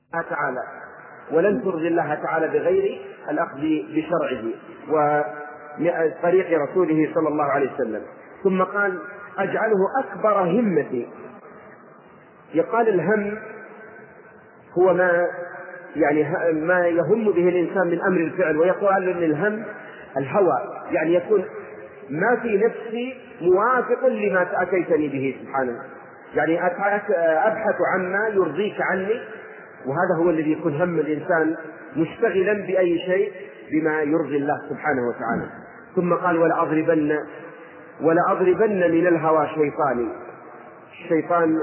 تعالى، ولن ترضي الله تعالى بغير الأخذ بشرعه وطريق رسوله صلى الله عليه وسلم. ثم قال أجعله أكبر همتي. يقال الهم هو ما يهم به الإنسان من أمر الفعل، ويقال أن الهم الهوى، يعني يكون ما في نفسي موافق لما أتيتني به سبحانه، يعني أبحث عما يرضيك عني، وهذا هو الذي يكون هم الإنسان مشتغلا بأي شيء بما يرضي الله سبحانه وتعالى. ثم قال ولأضربن من الهوى شيطاني. الشيطان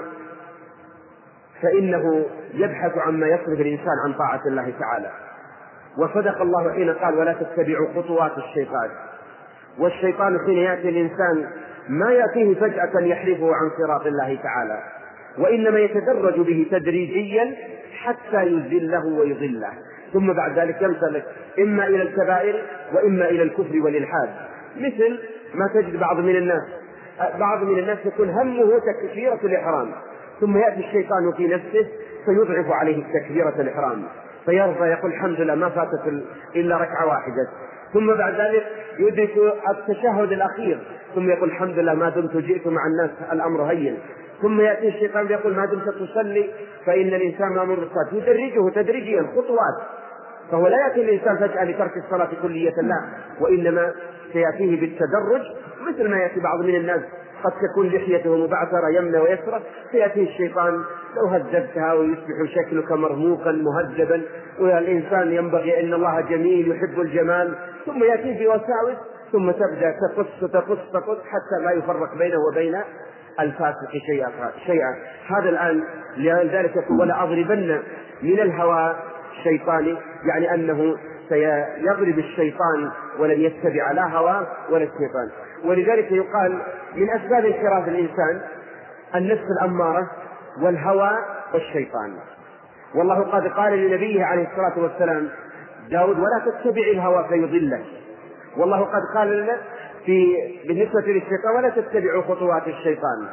فإنه يبحث عما يصرف الإنسان عن طاعة الله تعالى، وصدق الله حين قال ولا تتبعوا خطوات الشيطان. والشيطان حين يأتي الإنسان ما يأتيه فجأة يحرفه عن صراط الله تعالى، وإنما يتدرج به تدريجيا حتى يذله ويضله، ثم بعد ذلك ينسلك إما إلى الكبائر وإما إلى الكفر والإلحاد. مثل ما تجد بعض من الناس يكون همه تكبيرة الإحرام، ثم يأتي الشيطان في نفسه فيضعف عليه تكبيرة الإحرام، فيرضى يقول الحمد لله ما فاتت إلا ركعة واحدة، ثم بعد ذلك يدرك التشهد الأخير ثم يقول الحمد لله ما دمت جئت مع الناس الأمر هين، ثم يأتي الشيطان يقول ما دمت تصلي فإن الإنسان مأمور بالصلاة، يدرجه تدريجيا خطوات. فهو لا يأتي الإنسان فجأة لترك الصلاة كلية، لا، وإنما سيأتيه بالتدرج، مثل ما يأتي بعض من الناس قد تكون لحيته مبعثرة يمنى ويسرى، فيأتيه الشيطان لو هذبتها ويصبح شكلك مرموقا مهذبا، والإنسان ينبغي أن الله جميل يحب الجمال، ثم يأتيه بوساوس، ثم تبدأ تقص حتى لا يفرق بينه وبين الفاسق شيئا. هذا الآن لذلك يقول ولأضربن من الهوى شيطاني، يعني أنه سيضرب الشيطان ولن يتبع لا هوى ولا الشيطان. ولذلك يقال من أسباب انحراف الإنسان النفس الأمارة والهوى والشيطان. والله قد قال لنبيه عليه الصلاة والسلام داود ولا تتبع الهوى فيضلك، والله قد قال لنا بالنسبة للشيطان ولا تتبعوا خطوات الشيطان،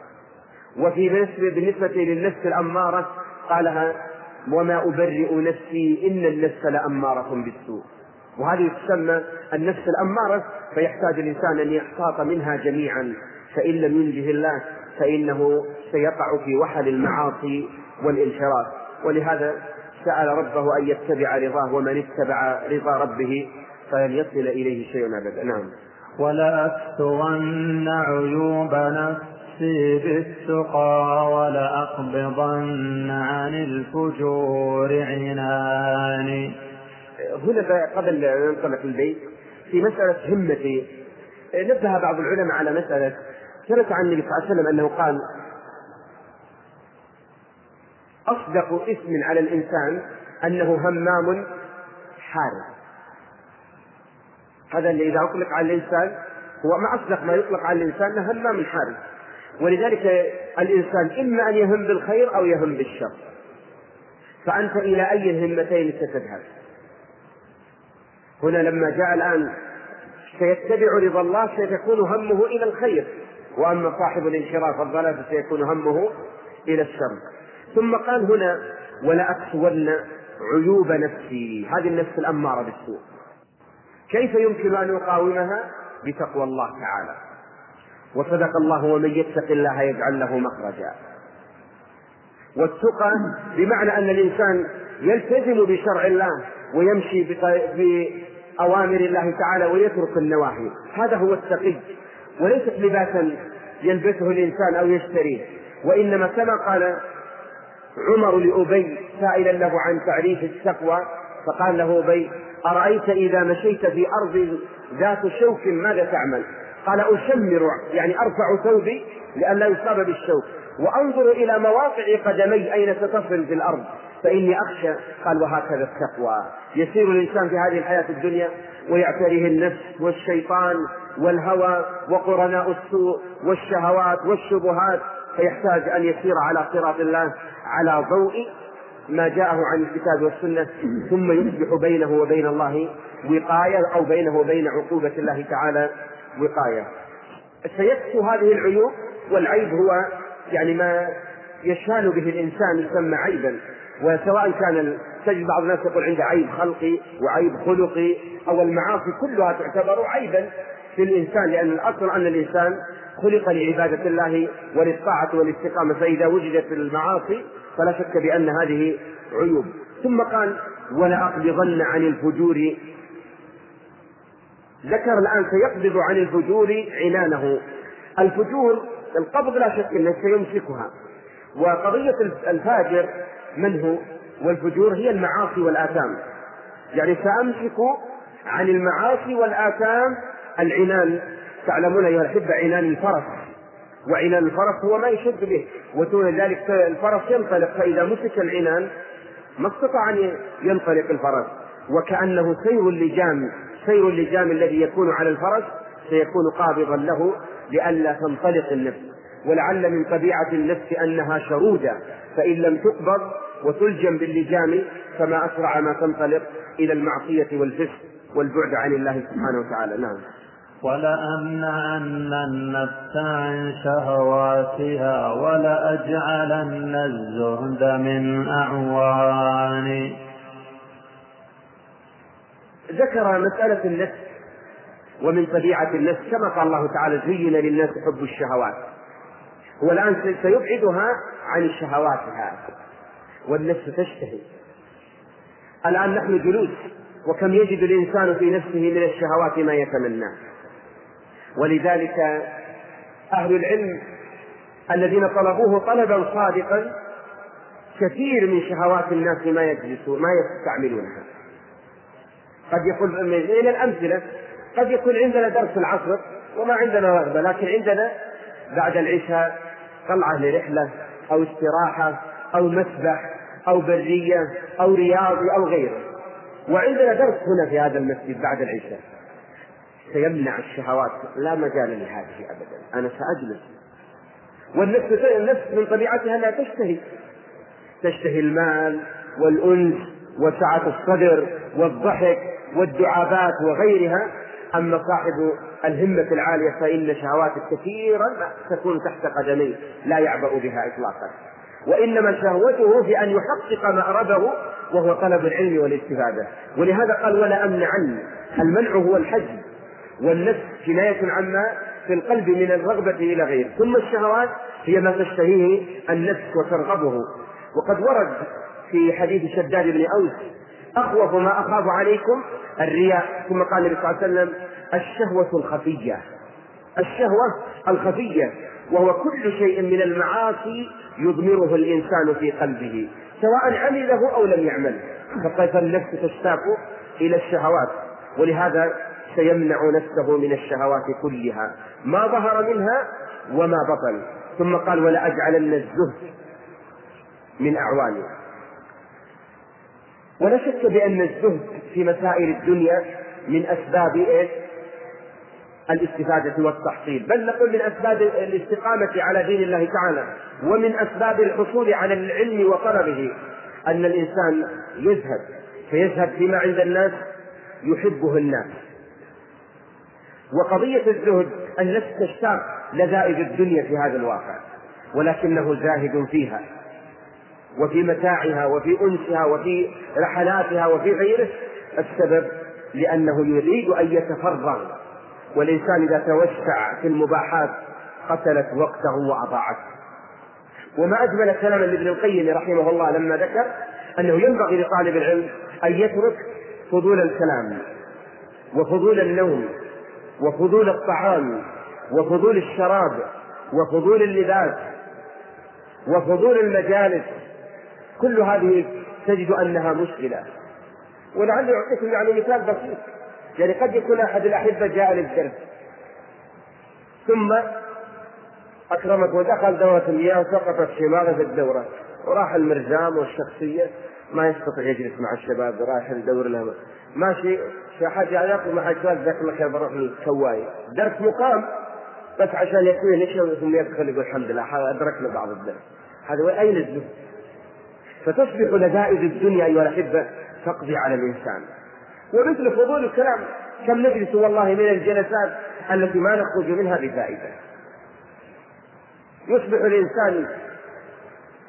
بالنسبة للنفس الأمارة قالها وما أبرئ نفسي إن النفس لأمارة بالسوء، وهذه تسمى النفس الأمارة، فيحتاج الإنسان أن يحتاط منها جميعا، فإن لم ينجه الله فإنه سيقع في وحل المعاصي والانحراف. ولهذا سأل ربه أن يتبع رضاه، ومن اتبع رضا ربه فلن يصل إليه شيء أبدا. نعم. ولأكثرن عيوب نفسي بالتقى ولأقبضن عن الفجور عناني. هنا قبل أن ننطلق البيت في مسألة همتي نبه بعض العلماء على مسألة ثبت عن النبي صلى الله عليه وسلم أنه قال أصدق اسم على الإنسان أنه همام حارس. هذا اللي إذا أطلق على الإنسان هو ما أصدق ما يطلق على الإنسان أنه همام حارس. ولذلك الإنسان إما أن يهم بالخير أو يهم بالشر، فأنت إلى أي الهمتين ستذهب؟ هنا لما جاء الآن سيتبع رضا الله سيكون همه إلى الخير، وأما صاحب الانحراف الضلال سيكون همه إلى الشر. ثم قال هنا ولأكثرن عيوب نفسي، هذه النفس الأمارة بالسوء، كيف يمكن أن يقاومها؟ بتقوى الله تعالى. وصدق الله ومن يتق الله يجعل له مخرجا. والتقى بمعنى أن الإنسان يلتزم بشرع الله ويمشي بأوامر الله تعالى ويترك النواهي، هذا هو التقي، وليست لباسا يلبسه الإنسان أو يشتريه، وإنما كما قال عمر لأبي سائلا له عن تعريف التقوى، فقال له أبي أرأيت إذا مشيت في أرض ذات شوك ماذا تعمل؟ قال أشمر، يعني أرفع ثوبي لئلا يصاب بالشوك، وأنظر إلى مواقع قدمي أين ستصل في الأرض فإني أخشى. قال وهكذا التقوى، يسير الإنسان في هذه الحياة الدنيا ويعتريه النفس والشيطان والهوى وقرناء السوء والشهوات والشبهات، فيحتاج أن يسير على صراط الله على ضوء ما جاءه عن الكتاب والسنة، ثم يصبح بينه وبين الله وقاية، أو بينه وبين عقوبة الله تعالى وقاية. سيكسو هذه العيوب، والعيب هو يعني ما يشان به الإنسان يسمى عيبا، وسواء كان تجد بعض الناس يقول عنده عيب خلقي وعيب خلقي، أو المعاصي كلها تعتبر عيبا في الإنسان، لأن الأصل أن الإنسان خلق لعبادة الله وللطاعة والاستقامة، فإذا وجدت المعاصي فلا شك بأن هذه عيوب. ثم قال ولأقبضن عن الفجور، ذكر الآن سيقبض عن الفجور عنانه. الفجور القبض لا شك أنه سيمسكها، وقضية الفاجر من هو؟ والفجور هي المعاصي والآثام، يعني سأمسك عن المعاصي والآثام العنان. تعلمون أيها الأحبة عنان الفرس، وعنان الفرس هو ما يشد به، ودون ذلك الفرس ينطلق، فإذا مسك العنان ما استطاع أن ينطلق الفرس، وكأنه سير اللجام الذي يكون على الفرس سيكون قابضا له لئلا تنطلق النفس. ولعل من طبيعة النفس أنها شرودة، فإن لم تقبض وتلجم باللجام فما أسرع ما تنطلق إلى المعصية والفسق والبعد عن الله سبحانه وتعالى. نعم. ولأمنعن النفس عن شهواتها ولأجعلن الزهد من أعواني. ذكر مسألة النفس ومن طبيعة النفس كما قال الله تعالى زين للناس حب الشهوات، هو الآن سيبعدها عن شهواتها، والنفس تشتهي. الآن نحن جلوس، وكم يجد الإنسان في نفسه من الشهوات ما يتمناه، ولذلك أهل العلم الذين طلبوه طلبا صادقا كثير من شهوات الناس ما يستعملونها. قد يكون إلى الأمثلة، قد يكون عندنا درس العصر وما عندنا رغبة، لكن عندنا بعد العشاء طلعة لرحلة أو استراحة أو مسبح أو برية أو رياضي أو غيره، وعندنا درس هنا في هذا المسجد بعد العشاء. سيمنع الشهوات، لا مجال لهذه أبدا، أنا سأجلس. والنفس من طبيعتها لا تشتهي المال والأنس وسعة الصدر والضحك والدعابات وغيرها. أما صاحب الهمة العالية فإن شهوات كثيرا تكون تحت قدميه لا يعبأ بها إطلاقا، وإنما شهوته في أن يحقق مأربه وهو طلب العلم والاستفادة. ولهذا قال ولا أمنعن، المنع هو الحجب، والنفس كناية عما في القلب من الرغبة إلى غيره. ثم الشهوات هي ما تشتهيه النفس وترغبه. وقد ورد في حديث شداد بن أوس أخوف ما أخاف عليكم الرياء. ثم قال النبي صلى الله عليه وسلم الشهوة الخفية، وهو كل شيء من المعاصي يضمره الإنسان في قلبه سواء عمله أو لم يعمل، فالنفس تشتاق إلى الشهوات، ولهذا سيمنع نفسه من الشهوات كلها ما ظهر منها وما بطن. ثم قال ولا أجعلن الزهد من أعواني. ولا شك بأن الزهد في مسائل الدنيا من أسباب الاستفادة والتحصيل، بل نقول من أسباب الاستقامة على دين الله تعالى، ومن أسباب الحصول على العلم وطلبه أن الإنسان فيزهد فيما عند الناس يحبه الناس. وقضية الزهد النفس تشتاق لذائذ الدنيا في هذا الواقع، ولكنه زاهد فيها وفي متاعها وفي أنسها وفي رحلاتها وفي غيره. السبب لأنه يريد أن يتفرغ، والإنسان إذا توسع في المباحات قتلت وقته وأضاعته. وما أجمل كلام ابن القيم رحمه الله لما ذكر أنه ينبغي لطالب العلم أن يترك فضول الكلام وفضول النوم وفضول الطعام وفضول الشراب وفضول اللباس وفضول المجالس، كل هذه تجد أنها مشكلة. ولعل أعطيكم يعني مثال بسيط، يعني قد يكون أحد الأحبة جاء للدرس ثم أكرمت ودخل دورة المياه سقطت شماغه في الدورة، وراح المرزام والشخصية ما يستطيع يجلس مع الشباب، راح الدور لهم ماشي في حاجة يأخذ مع الشباب ذاك لك بروح الكواي، درس مقام بس عشان يكون نشوي ثم يدخل يقول الحمد لله أدركنا بعض الدرس. هذا أين الزهد؟ فتصبح لذائذ الدنيا أيها الأحبة تقضي على الإنسان. ومثل فضول الكلام، كم نجلس والله من الجلسات التي ما نخرج منها بفائدة. يصبح الإنسان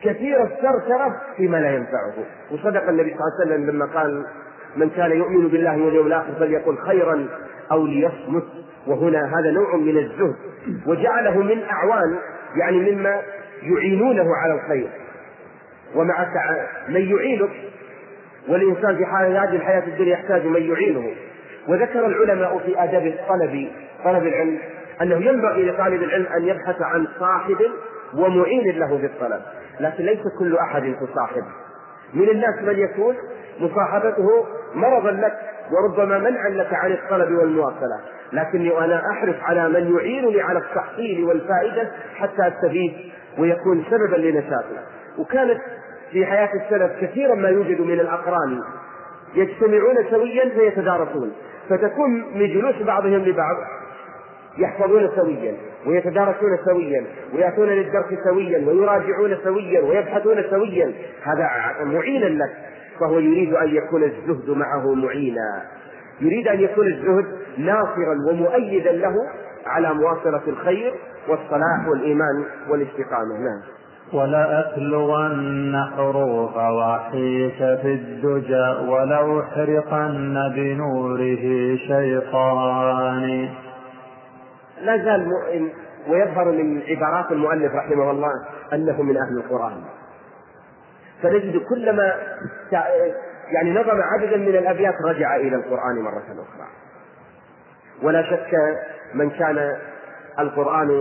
كثير الثرثرة فيما لا ينفعه. وصدق النبي صلى الله عليه وسلم لما قال: من كان يؤمن بالله واليوم الآخر فليقل خيرا أو ليصمت. وهنا هذا نوع من الزهد، وجعله من أعوان، يعني مما يعينونه على الخير. ومع من يعينك، والإنسان في هذه الحياة الدنيا يحتاج من يعينه. وذكر العلماء في آداب طلب العلم أنه ينبغي لطالب العلم أن يبحث عن صاحب ومعين له في الطلب، لكن ليس كل أحد تصاحب. من الناس من يكون مصاحبته مرضا لك وربما منعا لك عن الطلب والمواصلة، لكني أنا أحرص على من يعينني على التحصيل والفائدة حتى أستفيد ويكون سببا لنشاطنا. وكانت في حياة السلف كثيرا ما يوجد من الأقران يجتمعون سويا فيتدارسون، فتكون من جلوس بعضهم لبعض يحفظون سويا ويتدارسون سويا ويأتون للدرس سويا ويراجعون سويا ويبحثون سويا، هذا معينا لك. فهو يريد أن يكون الزهد معه معينا، يريد أن يكون الزهد ناصرا ومؤيدا له على مواصلة الخير والصلاح والإيمان والاستقامة. نعم. ولأتلون حروف وحيك في الدجى ولو حرقن بنوره شيطان. لا زال ويظهر من عبارات المؤلف رحمه الله أنه من أهل القرآن، فنجد كلما يعني نظم عددا من الأبيات رجع إلى القرآن مرة أخرى. ولا شك من كان القرآن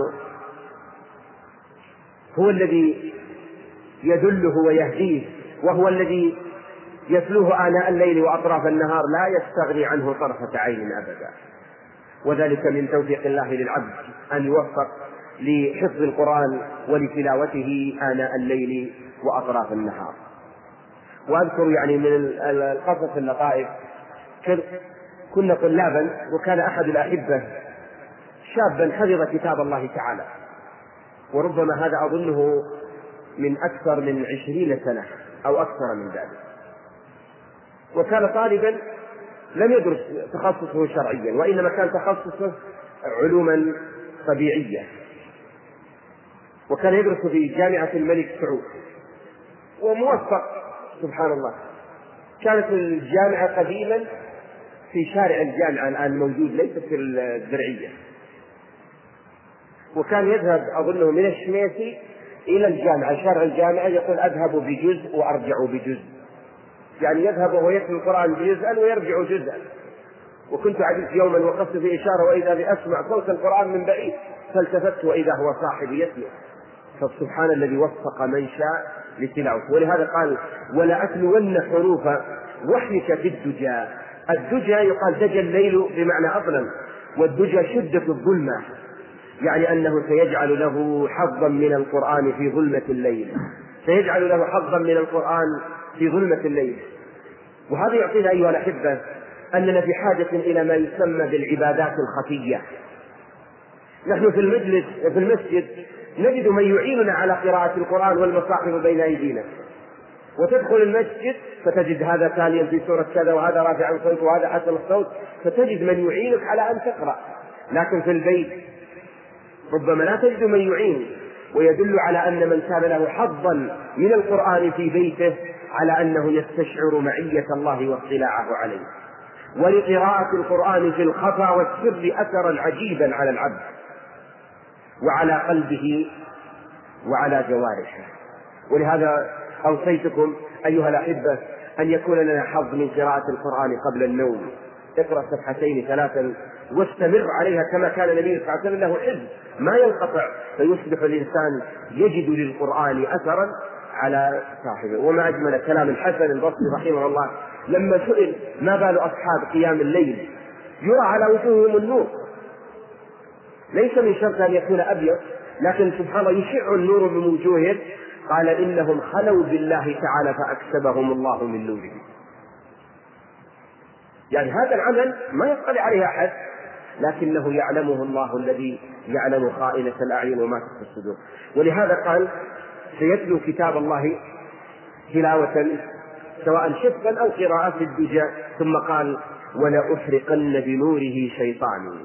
هو الذي يدله ويهديه، وهو الذي يتلوه آناء الليل وأطراف النهار، لا يستغني عنه طرفة عين أبدا. وذلك من توفيق الله للعبد أن يوفق لحفظ القرآن ولتلاوته آناء الليل وأطراف النهار. وأذكر يعني من القصص اللطائف، كنا طلابا وكان أحد الأحبة شابا حفظ كتاب الله تعالى، وربما هذا أظنه من أكثر من 20 سنة أو أكثر من ذلك، وكان طالبا لم يدرس تخصصه شرعيا، وإنما كان تخصصه علوما طبيعية، وكان يدرس في جامعة الملك سعود وموفق سبحان الله. كانت الجامعة قديما في شارع الجامعة الآن موجود، ليست في الزرعية، وكان يذهب أظنه من الشميسي إلى الجامعة، شارع الجامعة، يقول أذهب بجزء وأرجع بجزء، يعني يذهب وهو يتلو القرآن جزءا ويرجع جزءا. وكنت عجزت يوما وقفت في إشارة وإذا بأسمع صوت القرآن من بعيد، فالتفت وإذا هو صاحبي يتلو. فسبحان الذي وفق من شاء لتلاوته. ولهذا قال: ولأتلون حروف وحيك في الدجى. الدجى يقال دجى الليل بمعنى أظلم، والدجى شدة الظلمة، يعني أنه سيجعل له حظا من القرآن في ظلمة الليل، سيجعل له حظا من القرآن في ظلمة الليل. وهذا يعطينا أيها الأحبة أننا في حاجة إلى ما يسمى بالعبادات الخفية. نحن في المسجد نجد من يعيننا على قراءة القرآن والمصاحف بين أيدينا، وتدخل المسجد فتجد هذا تاليا في سورة كذا، وهذا رافعا صوته، وهذا حسن الصوت، فتجد من يعينك على أن تقرأ. لكن في البيت ربما لا تجد من يعين، ويدل على أن من كان له حظا من القرآن في بيته على أنه يستشعر معية الله واطلاعه عليه. ولقراءة القرآن في الخفا والسر أثرا عجيبا على العبد وعلى قلبه وعلى جوارحه. ولهذا أوصيتكم أيها الأحبة أن يكون لنا حظ من قراءة القرآن قبل النوم. اقرأ صفحتين 3 واستمر عليها كما كان النبي صلى الله عليه وسلم له حفظ ما ينقطع، فيصبح الإنسان يجد للقرآن أثرا على صاحبه. وما أجمل كلام الحسن البصري رحمه الله لما سئل: ما بال أصحاب قيام الليل يرى على وجوههم النور؟ ليس من شرط أن يكون أبيض، لكن سبحان الله يشع النور من وجوههم. قال: إنهم خلوا بالله تعالى فأكسبهم الله من نوره. يعني هذا العمل ما يطلع عليه أحد، لكنه يعلمه الله الذي يعلم خائنة الأعين وما تخفي الصدور. ولهذا قال: سيتلو كتاب الله تلاوة سواء شفا أو قراءة في الدجى. ثم قال: ولأحرقن بنوره شيطاني.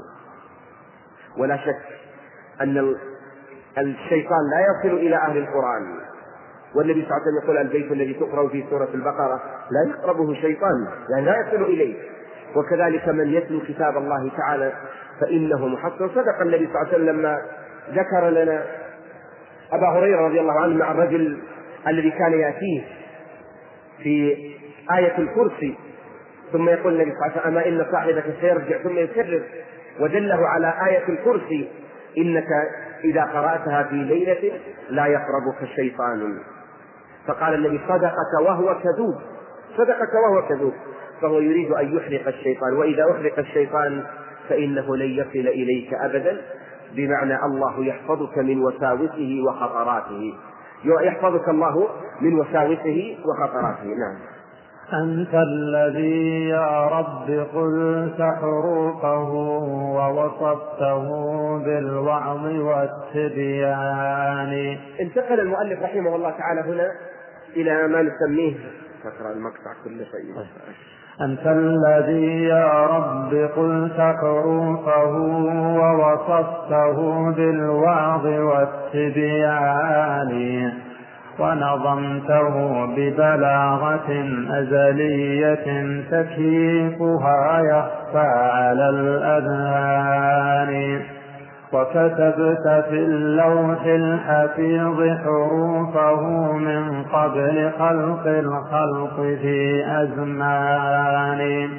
ولا شك أن الشيطان لا يصل إلى أهل القرآن والنبي صلى الله عليه وسلم يقول البيت الذي تقرأ في سورة البقرة لا يقربه شيطان، يعني لا يصل إليه. وكذلك من يتلو كتاب الله تعالى فإنه محصن. صدق النبي صلى الله عليه وسلم لما ذكر لنا أبا هريرة رضي الله عنه مع الرجل الذي كان يأتيه في آية الكرسي، ثم يقول النبي صلى الله عليه وسلم: أما إن صاحبك سيرجع ثم يكرر، ودله على آية الكرسي: إنك إذا قرأتها في ليلة لا يقربك الشيطان. فقال النبي: صدقك وهو كذوب، صدقك وهو كذوب. فهو يريد أن يحرق الشيطان، وإذا أحرق الشيطان فإنه لن يصل إليك أبدا، بمعنى الله يحفظك من وساوسه وخطراته، يحفظك الله من وساوسه وخطراته. نعم. أنت الذي يا رب قلت حروفه ووصفته بالوعظ والتبيان. انتقل المؤلف رحمه الله تعالى هنا إلى ما نسميه، تقرأ المقطع كل شيء. أنت الذي يا رب قلت حروفه ووصفته بالوعظ والتبيان، ونظمته ببلاغة أزلية تكييفها يخفى على الأذهان، وكتبت في اللوح الحفيظ حروفه من قبل خلق الخلق في أزمان.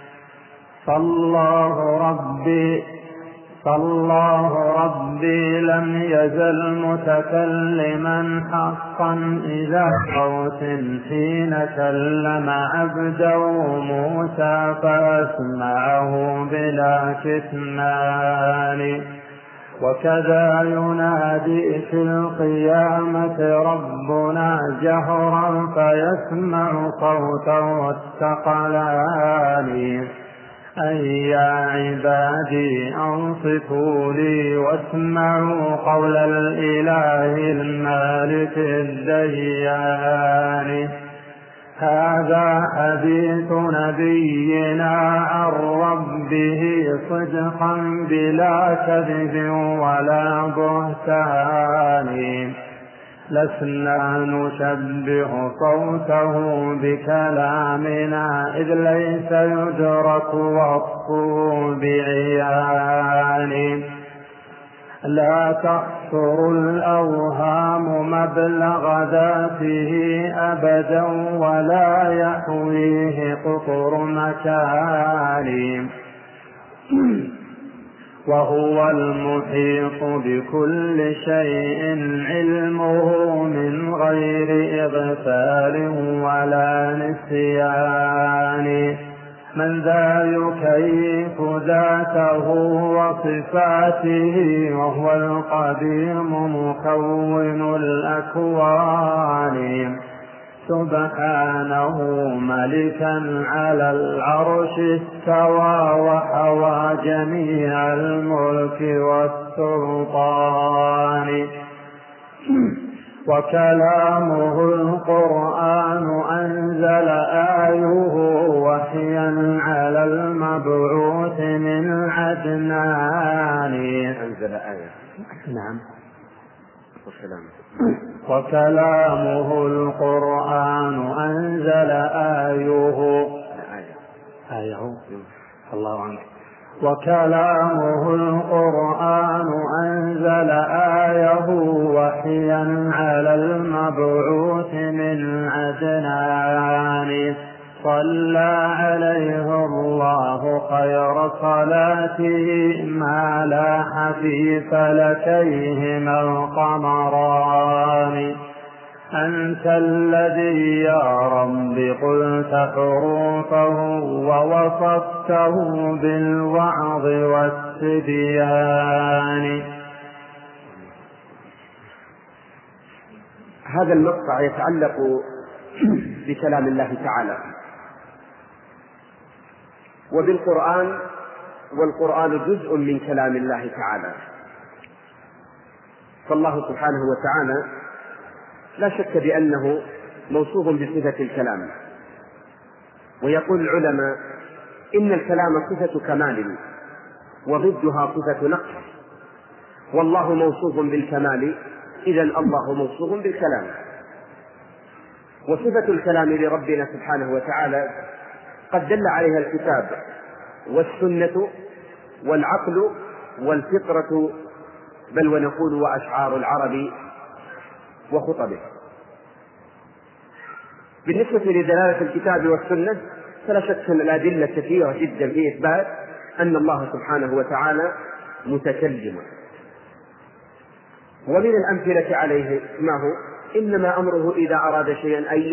فالله ربي لم يزل متكلما حقا إذا صوت حين كلم عبده موسى فأسمعه بلا كتمان. وكذا ينادي في القيامة ربنا جهرا فيسمع صوته الثقلان. أي يا عبادي أنصتوا لي واسمعوا قول الإله المالك الديان. هذا حديث نبينا عن ربه صدقا بلا كذب ولا بهتان. لسنا نشبه صوته بكلامنا إذ ليس يدرك وصفه بعيان. لا تحصر الأوهام مبلغ ذاته أبدا ولا يحويه قطر مكان. وهو المحيط بكل شيء علمه من غير إغفال ولا نسيان. من ذا يكيف ذاته وصفاته وهو القديم مكون الأكوان. سبحانه ملكا على العرش استوى وحوى جميع الملك والسلطان. وكلامه القرآن أنزل آيه وحيا على المبعوث من عدنان. أنزل آية. نعم. وكلامه القرآن أنزل آيه الله عنك. وكلامه القرآن أنزل آيه وحيا على المبعوث من عدنان. صلى عليه الله خير صلاته ما لاح في فلكيهما القمران. أنت الذي يا رب قلت حروفه ووصفته بالوعظ والتبيان. هذا المقطع يتعلق بكلام الله تعالى وبالقرآن، والقرآن جزء من كلام الله تعالى. فالله سبحانه وتعالى لا شك بأنه موصوف بصفة الكلام، ويقول العلماء إن الكلام صفة كمال وضدها صفة نقص، والله موصوف بالكمال، إذن الله موصوف بالكلام. وصفة الكلام لربنا سبحانه وتعالى قد دل عليها الكتاب والسنة والعقل والفطرة، بل ونقول وأشعار العرب وخطبه. بالنسبة لدلالة الكتاب والسنة فلا شك أن الأدلة كثيرة جدا في إثبات أن الله سبحانه وتعالى متكلم. ومن الأمثلة عليه ما هو إنما أمره إذا أراد شيئا أن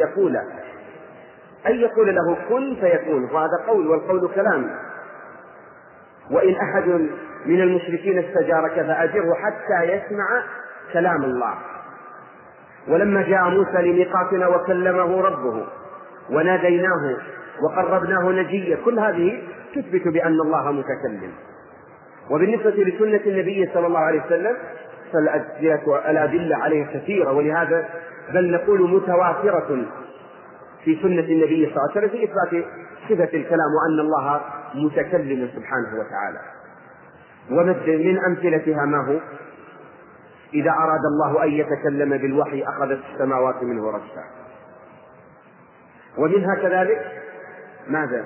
يقول له كن فيكون، وهذا قول، والقول كلام. وإن أحد من المشركين استجارك فأجره حتى يسمع كلام الله. ولما جاء موسى لميقاتنا وكلمه ربه وناديناه وقربناه نجيا، كل هذه تثبت بأن الله متكلم. وبالنسبة لسنة النبي صلى الله عليه وسلم فالأدلة عليه كثيرة، ولهذا بل نقول متواترة في سنة النبي صلى الله عليه وسلم في إثبات صفة الكلام وأن الله متكلم سبحانه وتعالى. ومن أمثلتها ما هو إذا أراد الله أن يتكلم بالوحي أخذت السماوات منه رجفا. ومنها كذلك ماذا؟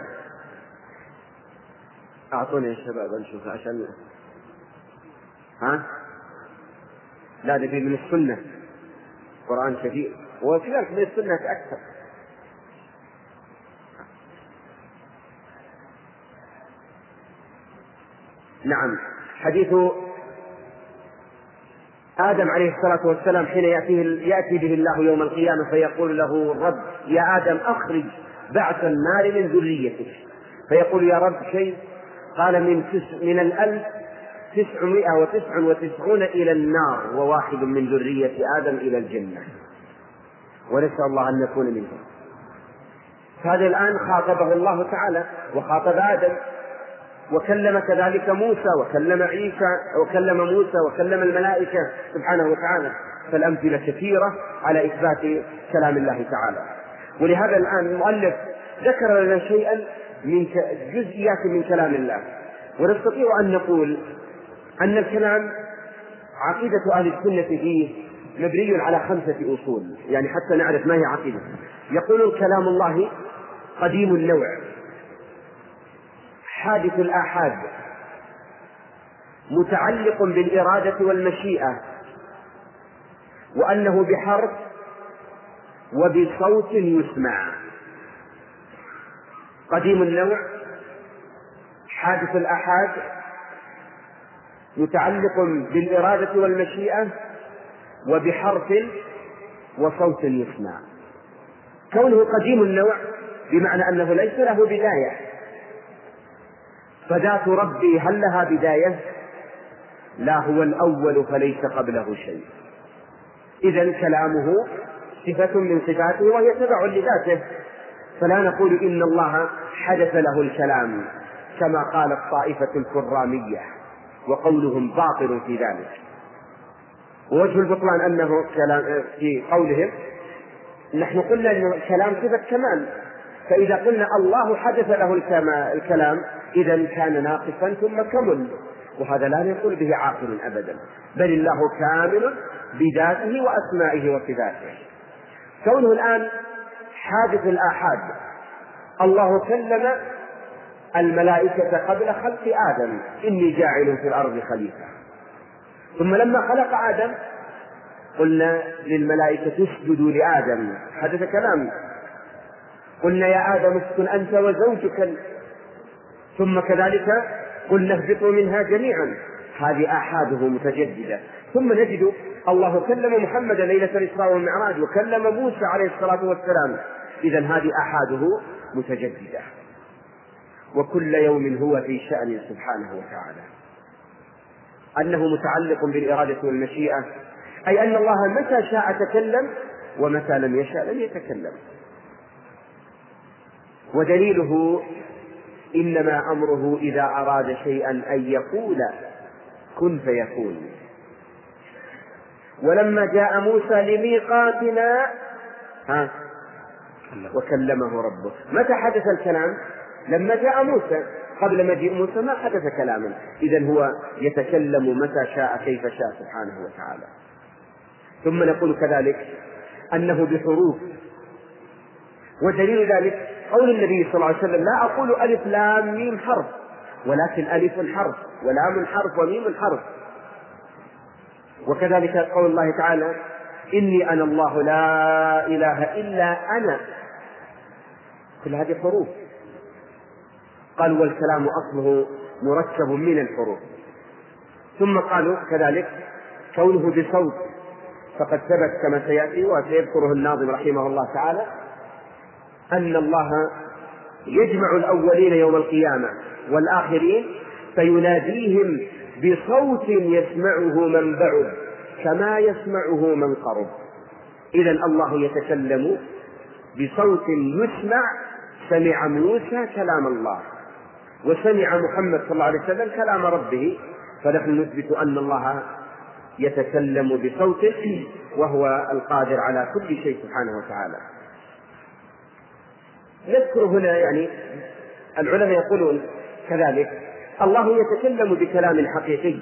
أعطوني يا شباب نشوف عشان لا نبي من السنة، قرآن كثير وكذلك من السنة أكثر. نعم، حديث آدم عليه الصلاة والسلام حين يأتي به الله يوم القيامة فيقول له الرب يا آدم أخرج بعث النار من ذريتك، فيقول يا رب كيف؟ قال من 1999 إلى النار وواحد من ذرية آدم إلى الجنة، ونسأل الله أن نكون منهم. هذا الآن خاطبه الله تعالى وخاطب آدم، وكلم كذلك موسى وكلم عيسى وكلم موسى وكلم الملائكة سبحانه وتعالى. فالأمثلة كثيرة على إثبات كلام الله تعالى. ولهذا الآن المؤلف ذكر لنا شيئا من جزئيات من كلام الله، ونستطيع أن نقول أن الكلام عقيدة أهل السنة فيه مبني على 5 أصول، يعني حتى نعرف ما هي عقيدة. يقول كلام الله قديم النوع، حادث الآحاد، متعلق بالإرادة والمشيئة، وأنه بحرف وبصوت يسمع. قديم النوع، حادث الآحاد، متعلق بالإرادة والمشيئة، وبحرف وصوت يسمع. كونه قديم النوع بمعنى أنه ليس له بداية، فذات ربي هل لها بداية؟ لا، هو الأول فليس قبله شيء. إذن كلامه صفة من صفاته وهي تبع لذاته، فلا نقول إن الله حدث له الكلام كما قالت طائفة الكرامية، وقولهم باطل في ذلك. ووجه البطلان أنه كلام في قولهم نحن قلنا أن الكلام صفة كمال، فإذا قلنا الله حدث له الكلام إذن كان ناقصا ثم كمل، وهذا لا يقول به عاقل أبدا، بل الله كامل بذاته وأسمائه وصفاته. كونه الآن حادث الآحاد، الله كلم الملائكة قبل خلق آدم إني جاعل في الأرض خليفة، ثم لما خلق آدم قلنا للملائكة اسجدوا لآدم، حدث كلام. قلنا يا آدم اسكن أنت وزوجك، ثم كذلك قلنا اهبطوا منها جميعا، هذه آحاده متجددة. ثم نجد الله كلم محمدا ليلة الإسراء والمعراج وكلم موسى عليه الصلاة والسلام، إذن هذه آحاده متجددة، وكل يوم هو في شأن سبحانه وتعالى. أنه متعلق بالإرادة والمشيئة، أي أن الله متى شاء تكلم ومتى لم يشاء لم يتكلم. ودليله إنما أمره إذا أراد شيئا أن يقول كن فيكون. ولما جاء موسى لميقاتنا وكلمه ربه، متى حدث الكلام؟ لما جاء موسى، قبل مجيء موسى ما حدث كلاما. إذن هو يتكلم متى شاء كيف شاء سبحانه وتعالى. ثم نقول كذلك أنه بحروف ودليل ذلك قول النبي صلى الله عليه وسلم: لا أقول ألف لام ميم حرف، ولكن ألف حرف ولام حرف وميم حرف. وكذلك قول الله تعالى: إني أنا الله لا إله إلا أنا. كل هذه حروف. قالوا: والكلام أصله مركب من الحروف. ثم قالوا كذلك كونه بصوت، فقد ثبت كما سيأتي وسيذكره الناظم رحمه الله تعالى أن الله يجمع الأولين يوم القيامة والآخرين فيناديهم بصوت يسمعه من بعد كما يسمعه من قرب. إذن الله يتكلم بصوت يسمع. سمع موسى كلام الله، وسمع محمد صلى الله عليه وسلم كلام ربه، فنحن نثبت أن الله يتكلم بصوت وهو القادر على كل شيء سبحانه وتعالى. نذكر هنا العلماء يقولون كذلك الله يتكلم بكلام حقيقي،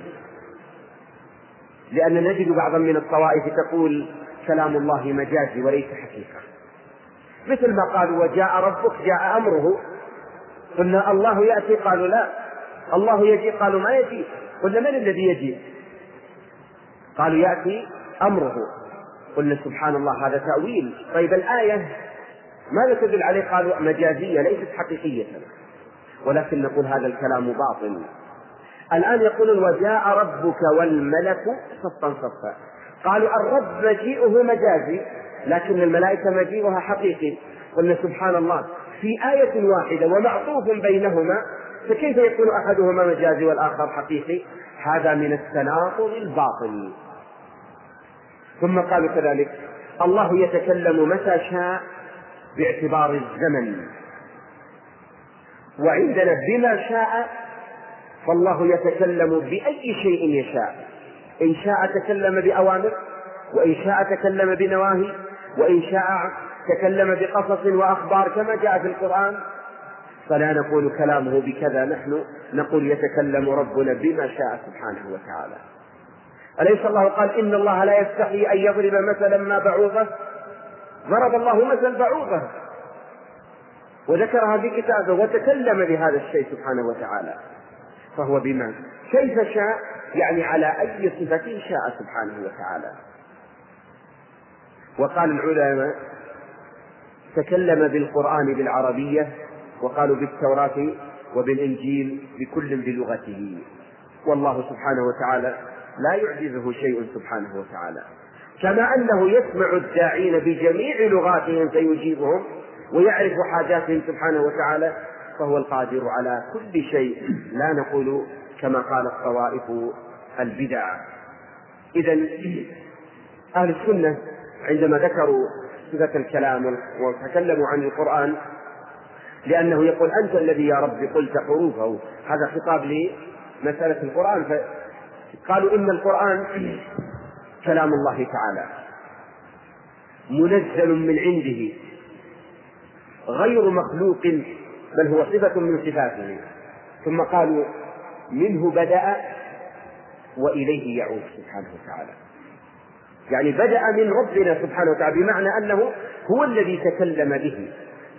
لأن نجد بعضا من الطوائف تقول كلام الله مجازي وليس حقيقة، مثل ما قالوا: وجاء ربك جاء أمره. قلنا: الله يأتي، قالوا: لا. الله يجي، قالوا: ما يجي. قلنا: من الذي يجي؟ قالوا: يأتي أمره. قلنا: سبحان الله، هذا تأويل. طيب الآية ماذا تدل عليه؟ قالوا: مجازية ليست حقيقية. ولكن نقول هذا الكلام باطل. الآن يقولون: وجاء ربك والملك صفا صفا. قالوا: الرب مجيئه مجازي، لكن الملائكة مجيئها حقيقي. قلنا: سبحان الله، في آية واحدة ومعطوف بينهما، فكيف يكون أحدهما مجازي والآخر حقيقي؟ هذا من التناقض الباطل. ثم قالوا كذلك الله يتكلم متى شاء باعتبار الزمن، وعندنا بما شاء، فالله يتكلم بأي شيء يشاء. إن شاء تكلم بأوامر، وإن شاء تكلم بنواهي، وإن شاء تكلم بقصص وأخبار كما جاء في القرآن. فلا نقول كلامه بكذا، نحن نقول يتكلم ربنا بما شاء سبحانه وتعالى. أليس الله قال: إن الله لا يستحي أن يضرب مثلا ما بعوضة؟ ضرب الله مثل بعوضة وذكرها في كتابه وتكلم بهذا الشيء سبحانه وتعالى. فهو بما كيف شاء، على أي صفة شاء سبحانه وتعالى. وقال العلماء: تكلم بالقرآن بالعربية، وقالوا بالتوراة وبالإنجيل بكل بلغته. والله سبحانه وتعالى لا يعجزه شيء سبحانه وتعالى، كما أنه يسمع الداعين بجميع لغاتهم فيجيبهم ويعرف حاجاتهم سبحانه وتعالى، فهو القادر على كل شيء. لا نقول كما قال الطوائف البدع. إذن أهل السنة عندما ذكروا صفة الكلام وتكلموا عن القرآن، لأنه يقول: أنت الذي يا رب قلت حروفه، هذا خطاب لمسألة القرآن. فقالوا: إن القرآن كلام الله تعالى منزل من عنده غير مخلوق، بل هو صفة من صفاته. ثم قالوا: منه بدأ وإليه يعود سبحانه وتعالى. بدأ من ربنا سبحانه وتعالى، بمعنى أنه هو الذي تكلم به،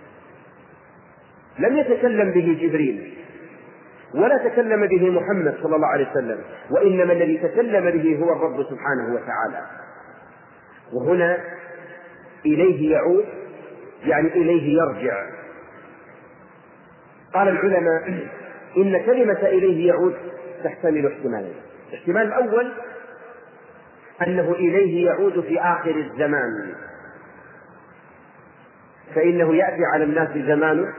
لم يتكلم به جبريل ولا تكلم به محمد صلى الله عليه وسلم، وإنما الذي تكلم به هو الرب سبحانه وتعالى. وهنا إليه يعود إليه يرجع. قال العلماء: إن كلمة إليه يعود تحتمل احتمالين. الاحتمال الأول أنه إليه يعود في آخر الزمان، فإنه يأتي على الناس زمان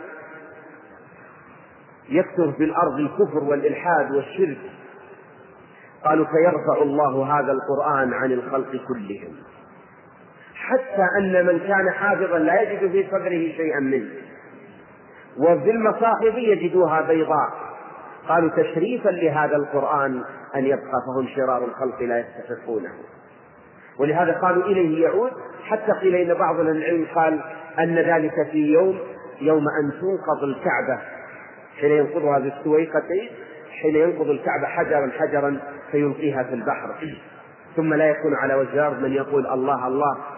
يكثر في الأرض الكفر والإلحاد والشرك. قالوا: فيرفع الله هذا القرآن عن الخلق كلهم، حتى أن من كان حافظا لا يجد في صدره شيئا منه، وفي المصاحف يجدوها بيضاء. قالوا: تشريفا لهذا القرآن أن يبقى، فهم شرار الخلق لا يستحقونه. ولهذا قالوا إليه يعود، حتى قيل إن بعض العلم قال أن ذلك في يوم أن تنقض الكعبة، حين ينقضها بالسويقتين، حين ينقض الكعبة حجرا حجرا فيلقيها في البحر، ثم لا يكون على وجه الأرض من يقول الله الله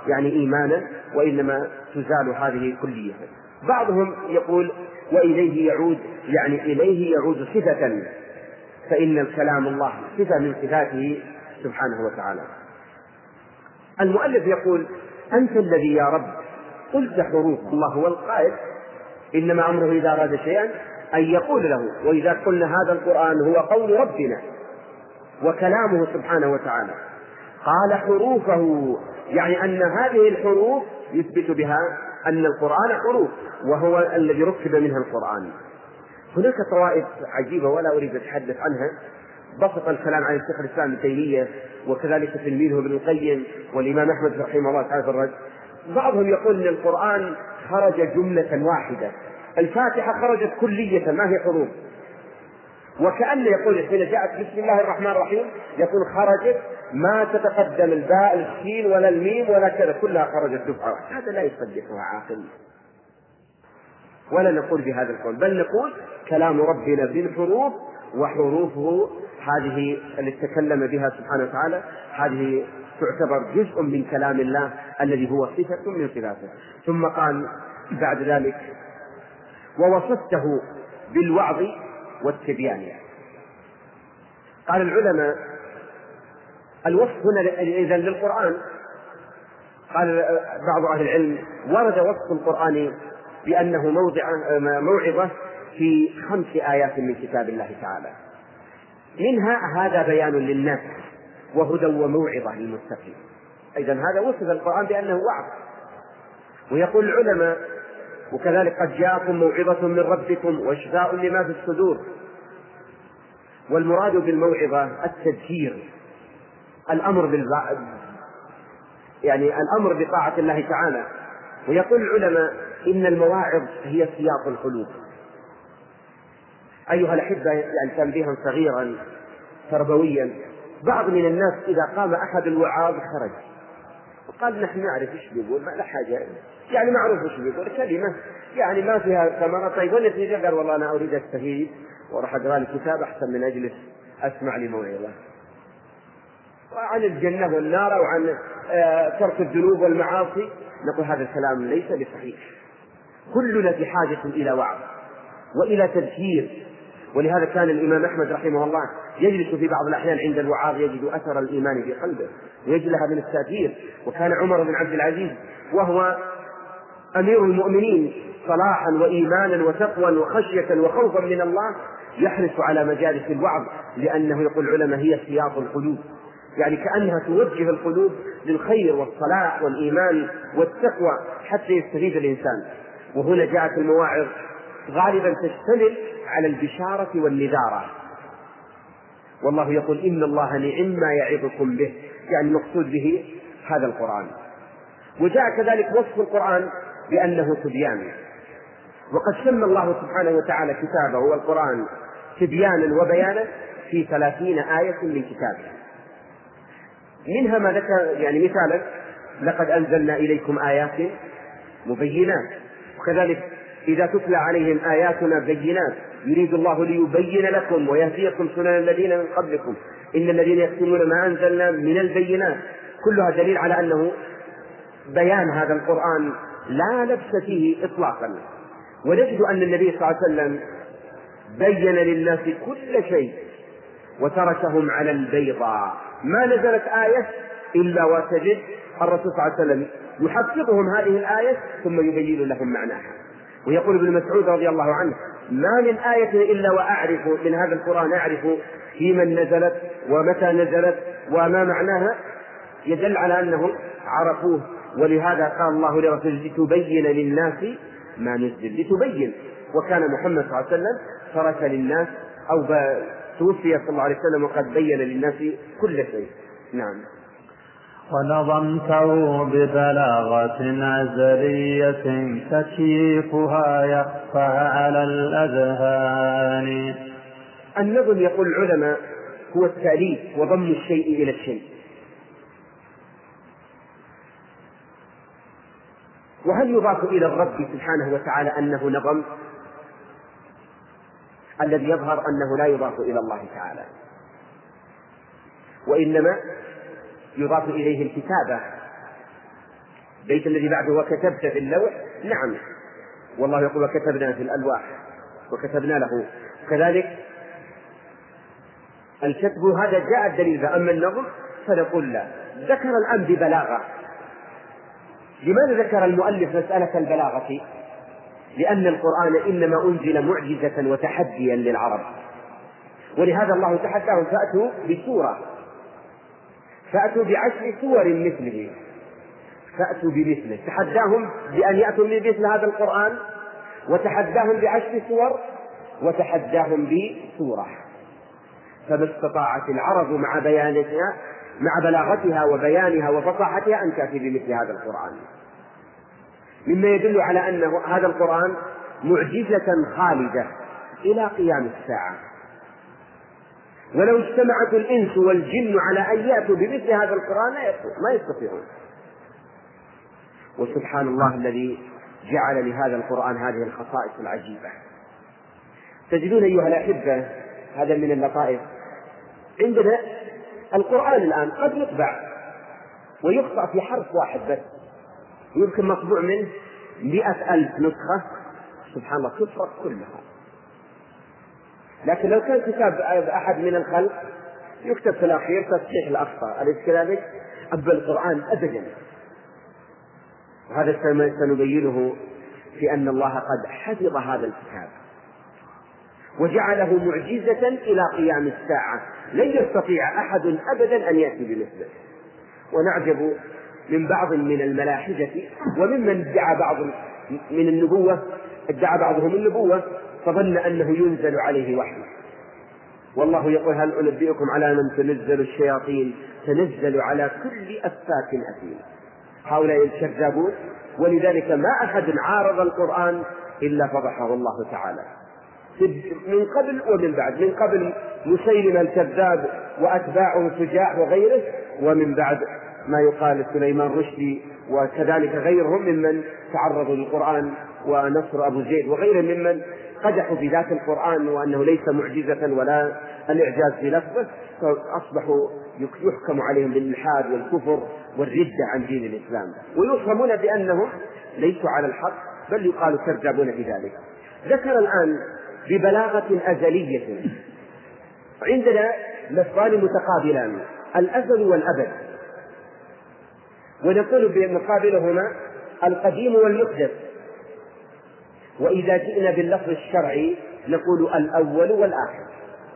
يعني إيمانا، وإنما تزال هذه كلية. بعضهم يقول وإليه يعود، يعني إليه يعود صفة، فإن الكلام الله صفة من صفاته سبحانه وتعالى. المؤلف يقول أنت الذي يا رب قلت حروف، الله هو القائل، إنما أمره إذا أراد شيئا أن يقول له، وإذا قلنا هذا القرآن هو قول ربنا وكلامه سبحانه وتعالى. قال حروفه، يعني أن هذه الحروف يثبت بها أن القرآن حروف، وهو الذي ركب منها القرآن. هناك طوائف عجيبة ولا أريد أتحدث عنها، بسط الكلام عن الشيخ الإسلام ابن تيمية وكذلك تلميذه ابن القيم والإمام أحمد رحمه الله تعالى في الرد. بعضهم يقول أن القرآن خرج جملة واحدة، الفاتحة خرجت كلية ما هي حروف، وكأن يقول حين جاءت بسم الله الرحمن الرحيم يقول خرجت ما تتقدم الباء السين ولا الميم ولا كذا، كلها خرجت دفعة. هذا لا يصدقها عاقل، ولا نقول بهذا القول، بل نقول كلام ربنا بالحروف، وحروفه هذه التي تكلم بها سبحانه وتعالى هذه تعتبر جزء من كلام الله الذي هو صفة من صفاته. ثم قال بعد ذلك ووصفته بالوعظ والتبيان. قال العلماء الوصف هنا إذن للقرآن. قال بعض أهل العلم ورد وصف القرآن بأنه موعظة في 5 آيات من كتاب الله تعالى، منها هذا بيان للناس وهدى وموعظة للمتقين. إذن هذا وصف القرآن بأنه وعظ. ويقول العلماء وكذلك قد جاءكم موعظة من ربكم وشفاء لما في الصدور. والمراد بالموعظة التذكير، الأمر بطاعة الله تعالى. ويقول العلماء إن المواعظ هي سياق القلوب. أيها الأحبة، يعني تنبيها صغيرا تربويا، بعض من الناس إذا قام أحد الوعاظ خرج وقال نحن نعرف إيش بيقول، ما لا حاجة، يعني معروف إيش بيقول، كلمة يعني ما فيها ثمرة. طيب والنتيجة قال والله أنا أريد أستفيد وراح أقرأ الكتاب أحسن من أجلس أسمع لموعظة وعن الجنة والنار وعن ترك الذنوب والمعاصي. نقول هذا الكلام ليس بصحيح. كلنا في حاجة إلى وعظ وإلى تذكير. ولهذا كان الإمام أحمد رحمه الله يجلس في بعض الأحيان عند الوعاظ يجد أثر الإيمان في قلبه ويجلها من التأثير. وكان عمر بن عبد العزيز وهو أمير المؤمنين صلاحا وإيمانا وتقوى وخشية وخوفا من الله يحرص على مجالس الوعظ، لأنه يقول العلماء هي سياق القلوب، يعني كأنها توجه القلوب للخير والصلاح والإيمان والتقوى حتى يستفيد الإنسان. وهنا جاءت المواعظ غالبا تشتمل على البشارة والنذارة. والله يقول إن الله نعم ما يعظكم به، يعني المقصود به هذا القرآن. وجاء كذلك وصف القرآن بأنه تبيان، وقد سمى الله سبحانه وتعالى كتابه والقرآن تبيانا وبيانا في 30 آية من كتابه. منها ما ذكر يعني مثالا لقد أنزلنا إليكم آيات مبينات، وكذلك إذا تتلى عليهم آياتنا بينات يريد الله ليبين لكم ويهديكم سنن الذين من قبلكم إن الذين يكتمون ما أنزلنا من البينات. كلها دليل على أنه بيان هذا القرآن لا لبس فيه إطلاقا. ونجد أن النبي صلى الله عليه وسلم بين للناس كل شيء وتركهم على البيضاء، ما نزلت آية إلا وتجد الرسول صلى الله عليه وسلم يحفظهم هذه الآية ثم يبين لهم معناها. ويقول ابن مسعود رضي الله عنه ما من آية إلا وأعرف من هذا القرآن، أعرف في من نزلت ومتى نزلت وما معناها، يدل على أنهم عرفوه. ولهذا قال الله لرسوله لتبين للناس ما نزل، لتبين. وكان محمد صلى الله عليه وسلم ترك للناس أو توفي صلى الله عليه وسلم وقد بين للناس كل شيء. نعم. ونظمته ببلاغة أزلية تكييفها يخفى على الأذهان. النظم يقول العلماء هو التأليف وضم الشيء إلى الشيء. وهل يضاف إلى الرب سبحانه وتعالى أنه نظم؟ الذي يظهر أنه لا يضاف إلى الله تعالى، وإنما يضاف إليه الكتابة البيت الذي بعده وكتبت في اللوح، نعم، والله يقول وكتبنا في الألواح وكتبنا له. كذلك الكتب هذا جاء الدليل، أما النظم فنقول لا. ذكر الآن ببلاغة. لماذا ذكر المؤلف مسألة البلاغة؟ لأن القرآن إنما أنزل معجزة وتحديا للعرب، ولهذا الله تحداهم فأتوا بسورة، فأتوا ب10 سور مثله، فأتوا بمثله، تحداهم بأن يأتوا بمثل هذا القرآن، وتحداهم ب10 سور، وتحداهم بسورة. فما استطاعت العرب مع بيانتها، مع بلاغتها وبيانها وفصاحتها، أن تأتي بمثل هذا القرآن، مما يدل على أن هذا القرآن معجزة خالدة إلى قيام الساعة. ولو اجتمعت الإنس والجن على أن يأتوا بمثل هذا القرآن ما يستطيعون. وسبحان الله الذي جعل لهذا القرآن هذه الخصائص العجيبة. تجدون أيها الأحبة، هذا من اللطائف، عندنا القرآن الآن قد يطبع ويخطأ في حرف واحد بس، يمكن مطبوع منه 100,000 نسخة، سبحان الله، تفرق كلها. لكن لو كان كتاب أحد من الخلق يكتب في الأخير تصحيح الأخطاء، أليس كذلك؟ أما القرآن أبدا. وهذا سنبينه في أن الله قد حفظ هذا الكتاب وجعله معجزة إلى قيام الساعة، لن يستطيع أحد أبدا أن يأتي بمثله. ونعجب من بعض من الملاحدة وممن ادعى بعض من النبوة، ادعى بعضهم النبوة فظن أنه ينزل عليه وحي. والله يقول هل أنبئكم على من تنزل الشياطين؟ تنزل على كل أفاك أثيم. هؤلاء الكذابون، ولذلك ما أحد عارض القرآن إلا فضحه الله تعالى من قبل ومن بعد، من قبل مسيلمة الكذاب وأتباعه الفجاع وغيره، ومن بعد ما يقال سليمان رشدي وكذلك غيرهم ممن تعرضوا للقرآن، ونصر أبو زيد وغيره ممن قدحوا في ذات القرآن وأنه ليس معجزة ولا الإعجاز في لفظه، فأصبحوا يحكم عليهم بالإلحاد والكفر والردة عن دين الإسلام، ويفهمون بأنهم ليسوا على الحق، بل يقال كذابون في ذلك. ذكر الآن ببلاغة أزلية. عندنا لفظان متقابلان، الأزل والأبد، ونقول بمقابلهما القديم والمحدث. وإذا جئنا باللفظ الشرعي نقول الأول والآخر.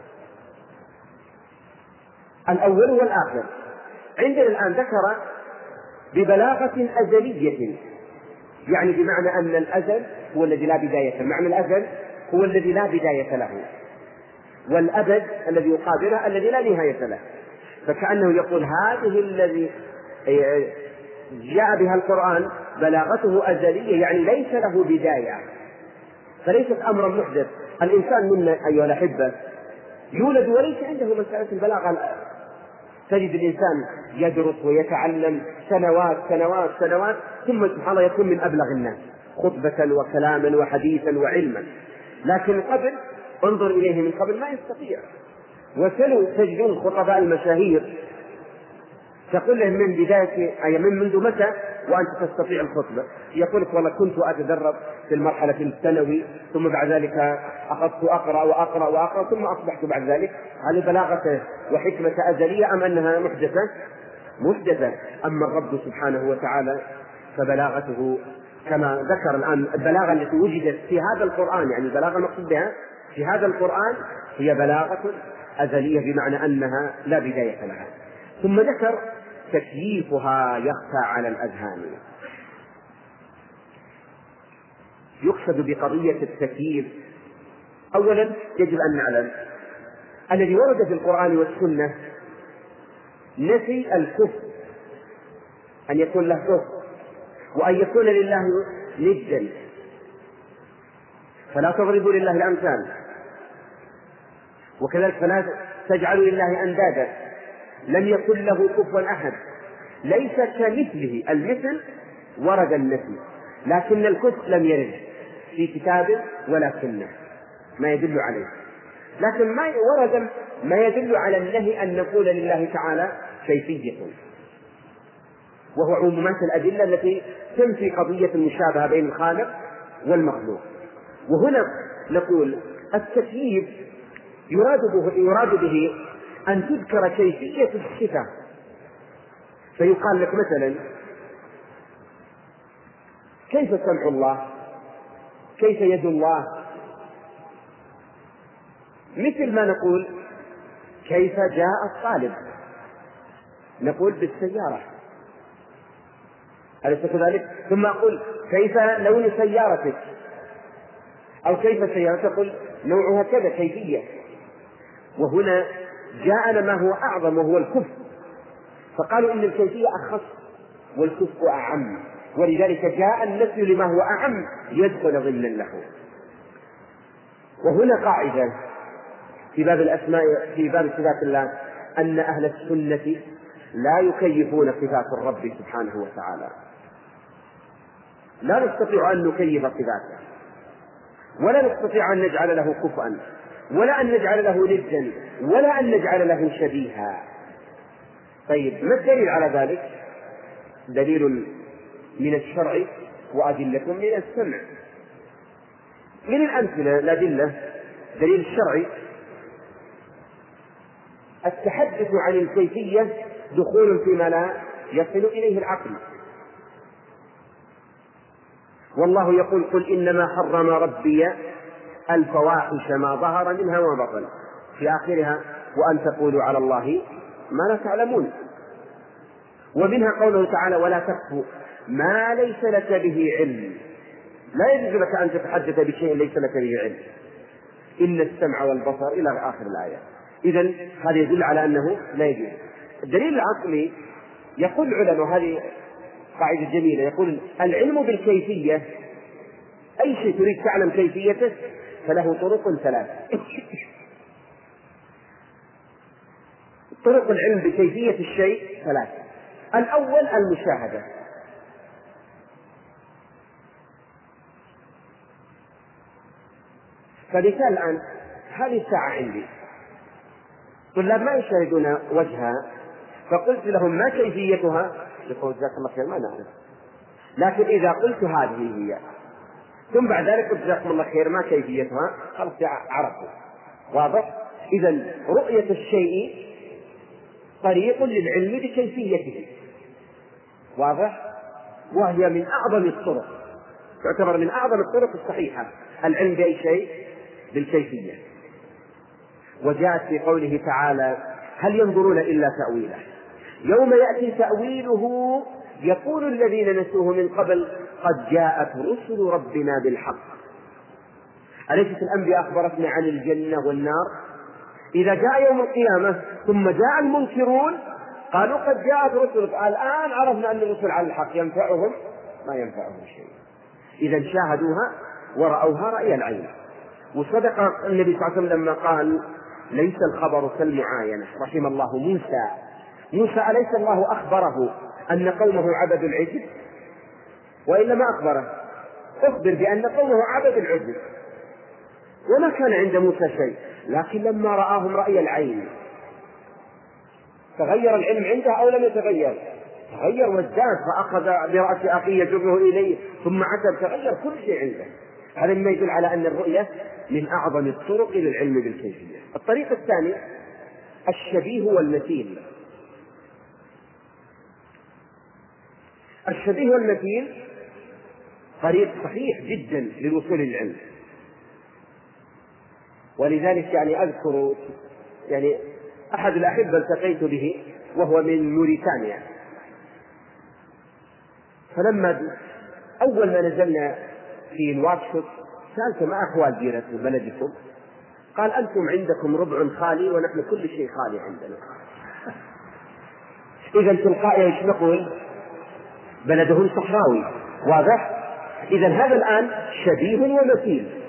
الأول والآخر عندنا الآن ذكر ببلاغة أزلية، يعني بمعنى أن الأزل هو الذي لا بداية، معنى الأزل هو الذي لا بداية له، والأبد الذي يقابله الذي لا نهاية له. فكأنه يقول هذه الذي جاء بها القرآن بلاغته أزلية، يعني ليس له بداية، فليست أمرا محدث. الإنسان منا أيها الأحبة يولد وليس عنده مسألة البلاغة. تجد الإنسان يدرس ويتعلم سنوات سنوات سنوات، ثم سبحان الله يكون من أبلغ الناس خطبة وكلاما وحديثا وعلما. لكن قبل انظر إليه من قبل ما يستطيع. وسلوا تجدون الخطباء المشاهير تقول لهم من بداية أي منذ متى وأنت تستطيع الخطبة؟ يقول لك والله كنت أتدرب في المرحلة الثانوي، ثم بعد ذلك أخذت أقرأ وأقرأ وأقرأ، ثم أصبحت بعد ذلك. هل بلاغة وحكمة أزلية أم أنها محدثة؟ محدثة. أما الرب سبحانه وتعالى فبلاغته كما ذكر الآن، البلاغة التي وجدت في هذا القرآن، يعني البلاغة المقصود بها في هذا القرآن هي بلاغة أزلية، بمعنى أنها لا بداية لها. ثم ذكر تكييفها يخفى على الأذهان. يقصد بقضية التكييف أولا يجب أن نعلم الذي ورد في القرآن والسنة نفي الكفر، أن يكون له كفر، وأن يكون لله ندا، فلا تضربوا لله الأمثال، وكذلك فلا تجعلوا لله أندادا، لم يكن له كفوا أحد، ليس كمثله. المثل ورد النفي، لكن الكفر لم يرد في كتاب ولا سنة ما يدل عليه. لكن ما ورد ما يدل على النهي أن نقول لله تعالى كيفية، وهو عمومات الأدلة التي تنفي قضية المشابهة بين الخالق والمخلوق. وهنا نقول التكييف يراد به أن تذكر كيفية الصفة، فيقال لك مثلا كيف سمع الله، كيف يد الله، مثل ما نقول كيف جاء الطالب، نقول بالسيارة، أليس كذلك؟ ثم أقول كيف لون سيارتك، أو كيف سيارتك، أقول نوعها كذا، كيفية. وهنا جاءنا ما هو أعظم وهو الكفء، فقالوا إن الكيفية أخص والكفء أعم، ولذلك جاء النفي لما هو أعم يدخل ضمنا له. وهنا قاعدة في باب الأسماء، في باب صفات الله، أن أهل السنة لا يكيفون صفات الرب سبحانه وتعالى، لا نستطيع أن نكيف صفاته، ولا نستطيع أن نجعل له كفءا، ولا أن نجعل له ندا، ولا أن نجعل له شبيها. طيب ما الدليل على ذلك؟ دليل من الشرع وأدلة من السمع. من الأمثلة الأدلة دليل الشرعي التحدث عن الكيفية دخول فيما لا يصل إليه العقل. والله يقول قل إنما حرم ربي الفواحش ما ظهر منها وما بطن، في آخرها وأن تقولوا على الله ما لا تعلمون. ومنها قوله تعالى ولا تقف ما ليس لك به علم، لا يجوز لك أن تتحدث بشيء ليس لك به علم، إن السمع والبصر إلى آخر الآية. إذن هذا يدل على أنه لا يجوز. الدليل العقلي يقول العلماء، هذه قاعدة جميلة، يقول العلم بالكيفية، أي شيء تريد تعلم كيفيته فله طرق ثلاث. طرق العلم بكيفية الشيء ثلاث. الأول المشاهدة، فمثال الآن هذه الساعة عندي، طلاب ما يشاهدون وجهها، فقلت لهم ما كيفيتها؟ يقول جزاك الله خير ما نعرف، لكن إذا قلت هذه هي ثم بعد ذلك قلت جزاكم الله خير ما كيفيتها، خلاص عرفوا. واضح؟ إذن رؤية الشيء طريق للعلم بكيفيته، واضح؟ وهي من أعظم الطرق، تعتبر من أعظم الطرق الصحيحة العلم بأي شيء بالكيفية. وجاءت في قوله تعالى هل ينظرون إلا تأويله يوم يأتي تأويله يقول الذين نسوه من قبل قد جاءت رسل ربنا بالحق. أليست الأنبياء أخبرتنا عن الجنة والنار؟ إذا جاء يوم القيامة ثم جاء المنكرون قالوا قد جاءت رسل، الآن عرفنا أن الرسل على الحق، ينفعهم ما ينفعهم شيء. إذا شاهدوها ورأوها رأي العين. وصدق النبي صلى الله عليه وسلم لما قال ليس الخبر كالمعاينة، رحم الله موسى. موسى أليس الله أخبره أن قومه عبدوا العجل؟ وإلا ما أخبره، أخبر بأن قومه عبدوا العجل وما كان عند موسى شيء، لكن لما رآهم رأي العين تغير العلم عنده أو لم يتغير؟ تغير وازداد، فأخذ برأس أخيه يجره إليه ثم عتب، تغير كل شيء عنده. هذا مما يدل على أن الرؤية من أعظم الطرق للعلم بالكيفية. الطريق الثاني الشبيه والمثيل. الشبيه والمثيل طريق صحيح جدا للوصول للعلم، ولذلك أذكر أحد الأحبة التقيت به وهو من موريتانيا، فلما أول ما نزلنا في الواكشوب سألت ما أحوال ديرة بلدكم؟ قال أنتم عندكم ربع خالي ونحن كل شيء خالي عندنا. إذا تلقائي ايش نقول؟ بلدهم صحراوي، واضح؟ إذا هذا الآن شبيه ومثيل،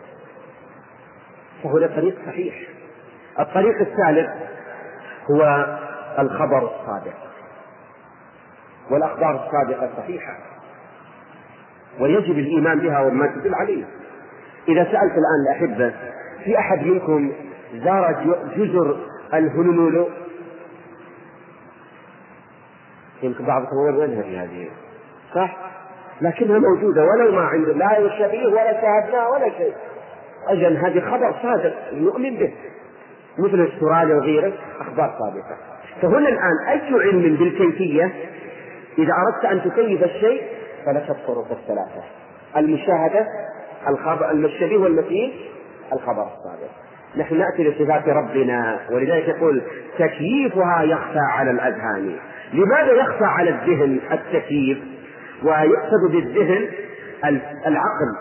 فهو طريق صحيح. الطريق الثالث هو الخبر الصادق، والأخبار الصادقة صحيحة ويجب الإيمان بها وما تدل عليه. إذا سألت الآن الأحبة في أحد منكم زار جزر الهونولولو؟ يمكن بعضكم هو ينهج هذه صح، لكنها موجودة ولو ما عنده لا شبيه ولا شاهدناه ولا شيء. أجل هذه خبر صادق نؤمن به، مثل استراليا وغيره أخبار صادقة. فهنا الآن أي علم بالكيفية إذا أردت أن تكيف الشيء فلك الطرق الثلاثة: المشاهدة، الشبيه والمثيل، الخبر الصادق. نحن نأتي لصفات ربنا، ولذلك يقول تكييفها يخفى على الأذهان. لماذا يخفى على الذهن التكييف؟ ويقصد بالذهن العقل،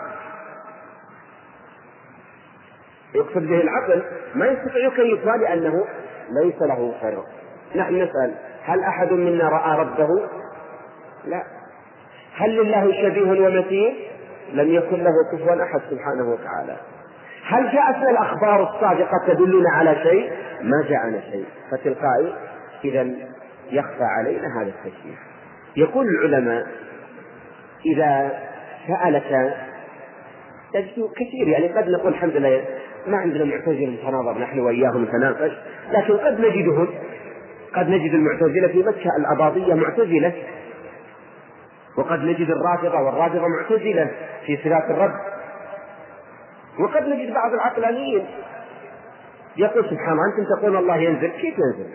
يقصد به العقل، ما يستطيع يكيفها لأنه ليس له فرق. نحن نسأل: هل أحد منا رأى ربه؟ لا. هل لله شبيه ومثيل؟ لم يكن له كفوا أحد سبحانه وتعالى. هل جاءتنا الأخبار الصادقة تدلنا على شيء؟ ما جاءنا شيء، فتلقائي إذا يخفى علينا هذا التكييف. يقول العلماء: إذا سألك كثير، يعني قد نقول الحمد لله ما عندنا معتزلة نتناظر نحن وإياهم نتناقش، لكن قد نجدهم، قد نجد المعتزلة في مكة الأباضية معتزلة، وقد نجد الرافضة والرافضة معتزلة في صفات الرب، وقد نجد بعض العقلانيين يقول سبحان الله أنتم تقولون الله ينزل، كيف ينزل؟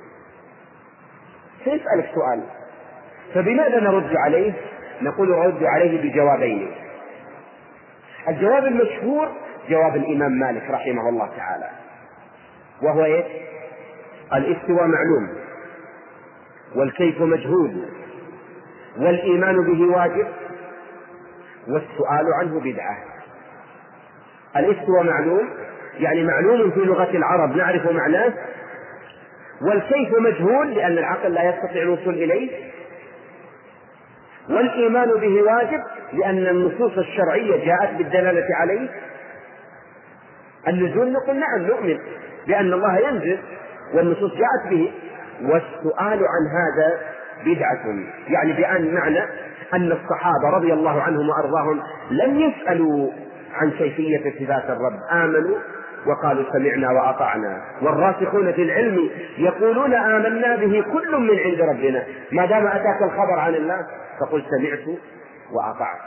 سيسألك سؤال، فبماذا نرد عليه؟ نقول نرد عليه بجوابين. الجواب المشهور جواب الإمام مالك رحمه الله تعالى، وهو إيه؟ الاستواء معلوم، والكيف مجهول، والإيمان به واجب، والسؤال عنه بدعة. الاستواء معلوم يعني معلوم في لغة العرب نعرف معناه، والكيف مجهول لأن العقل لا يستطيع الوصول إليه، والإيمان به واجب لأن النصوص الشرعية جاءت بالدلالة عليه. النزول نقول نعم نؤمن بأن الله ينزل والنصوص جاءت به، والسؤال عن هذا بدعة، يعني بأن معنى أن الصحابة رضي الله عنهم وأرضاهم لم يسألوا عن كيفية صفات الرب، آمنوا وقالوا سمعنا وأطعنا، والراسخون في العلم يقولون آمنا به كل من عند ربنا، ما دام أتاك الخبر عن الله فقل سمعت وأطعت.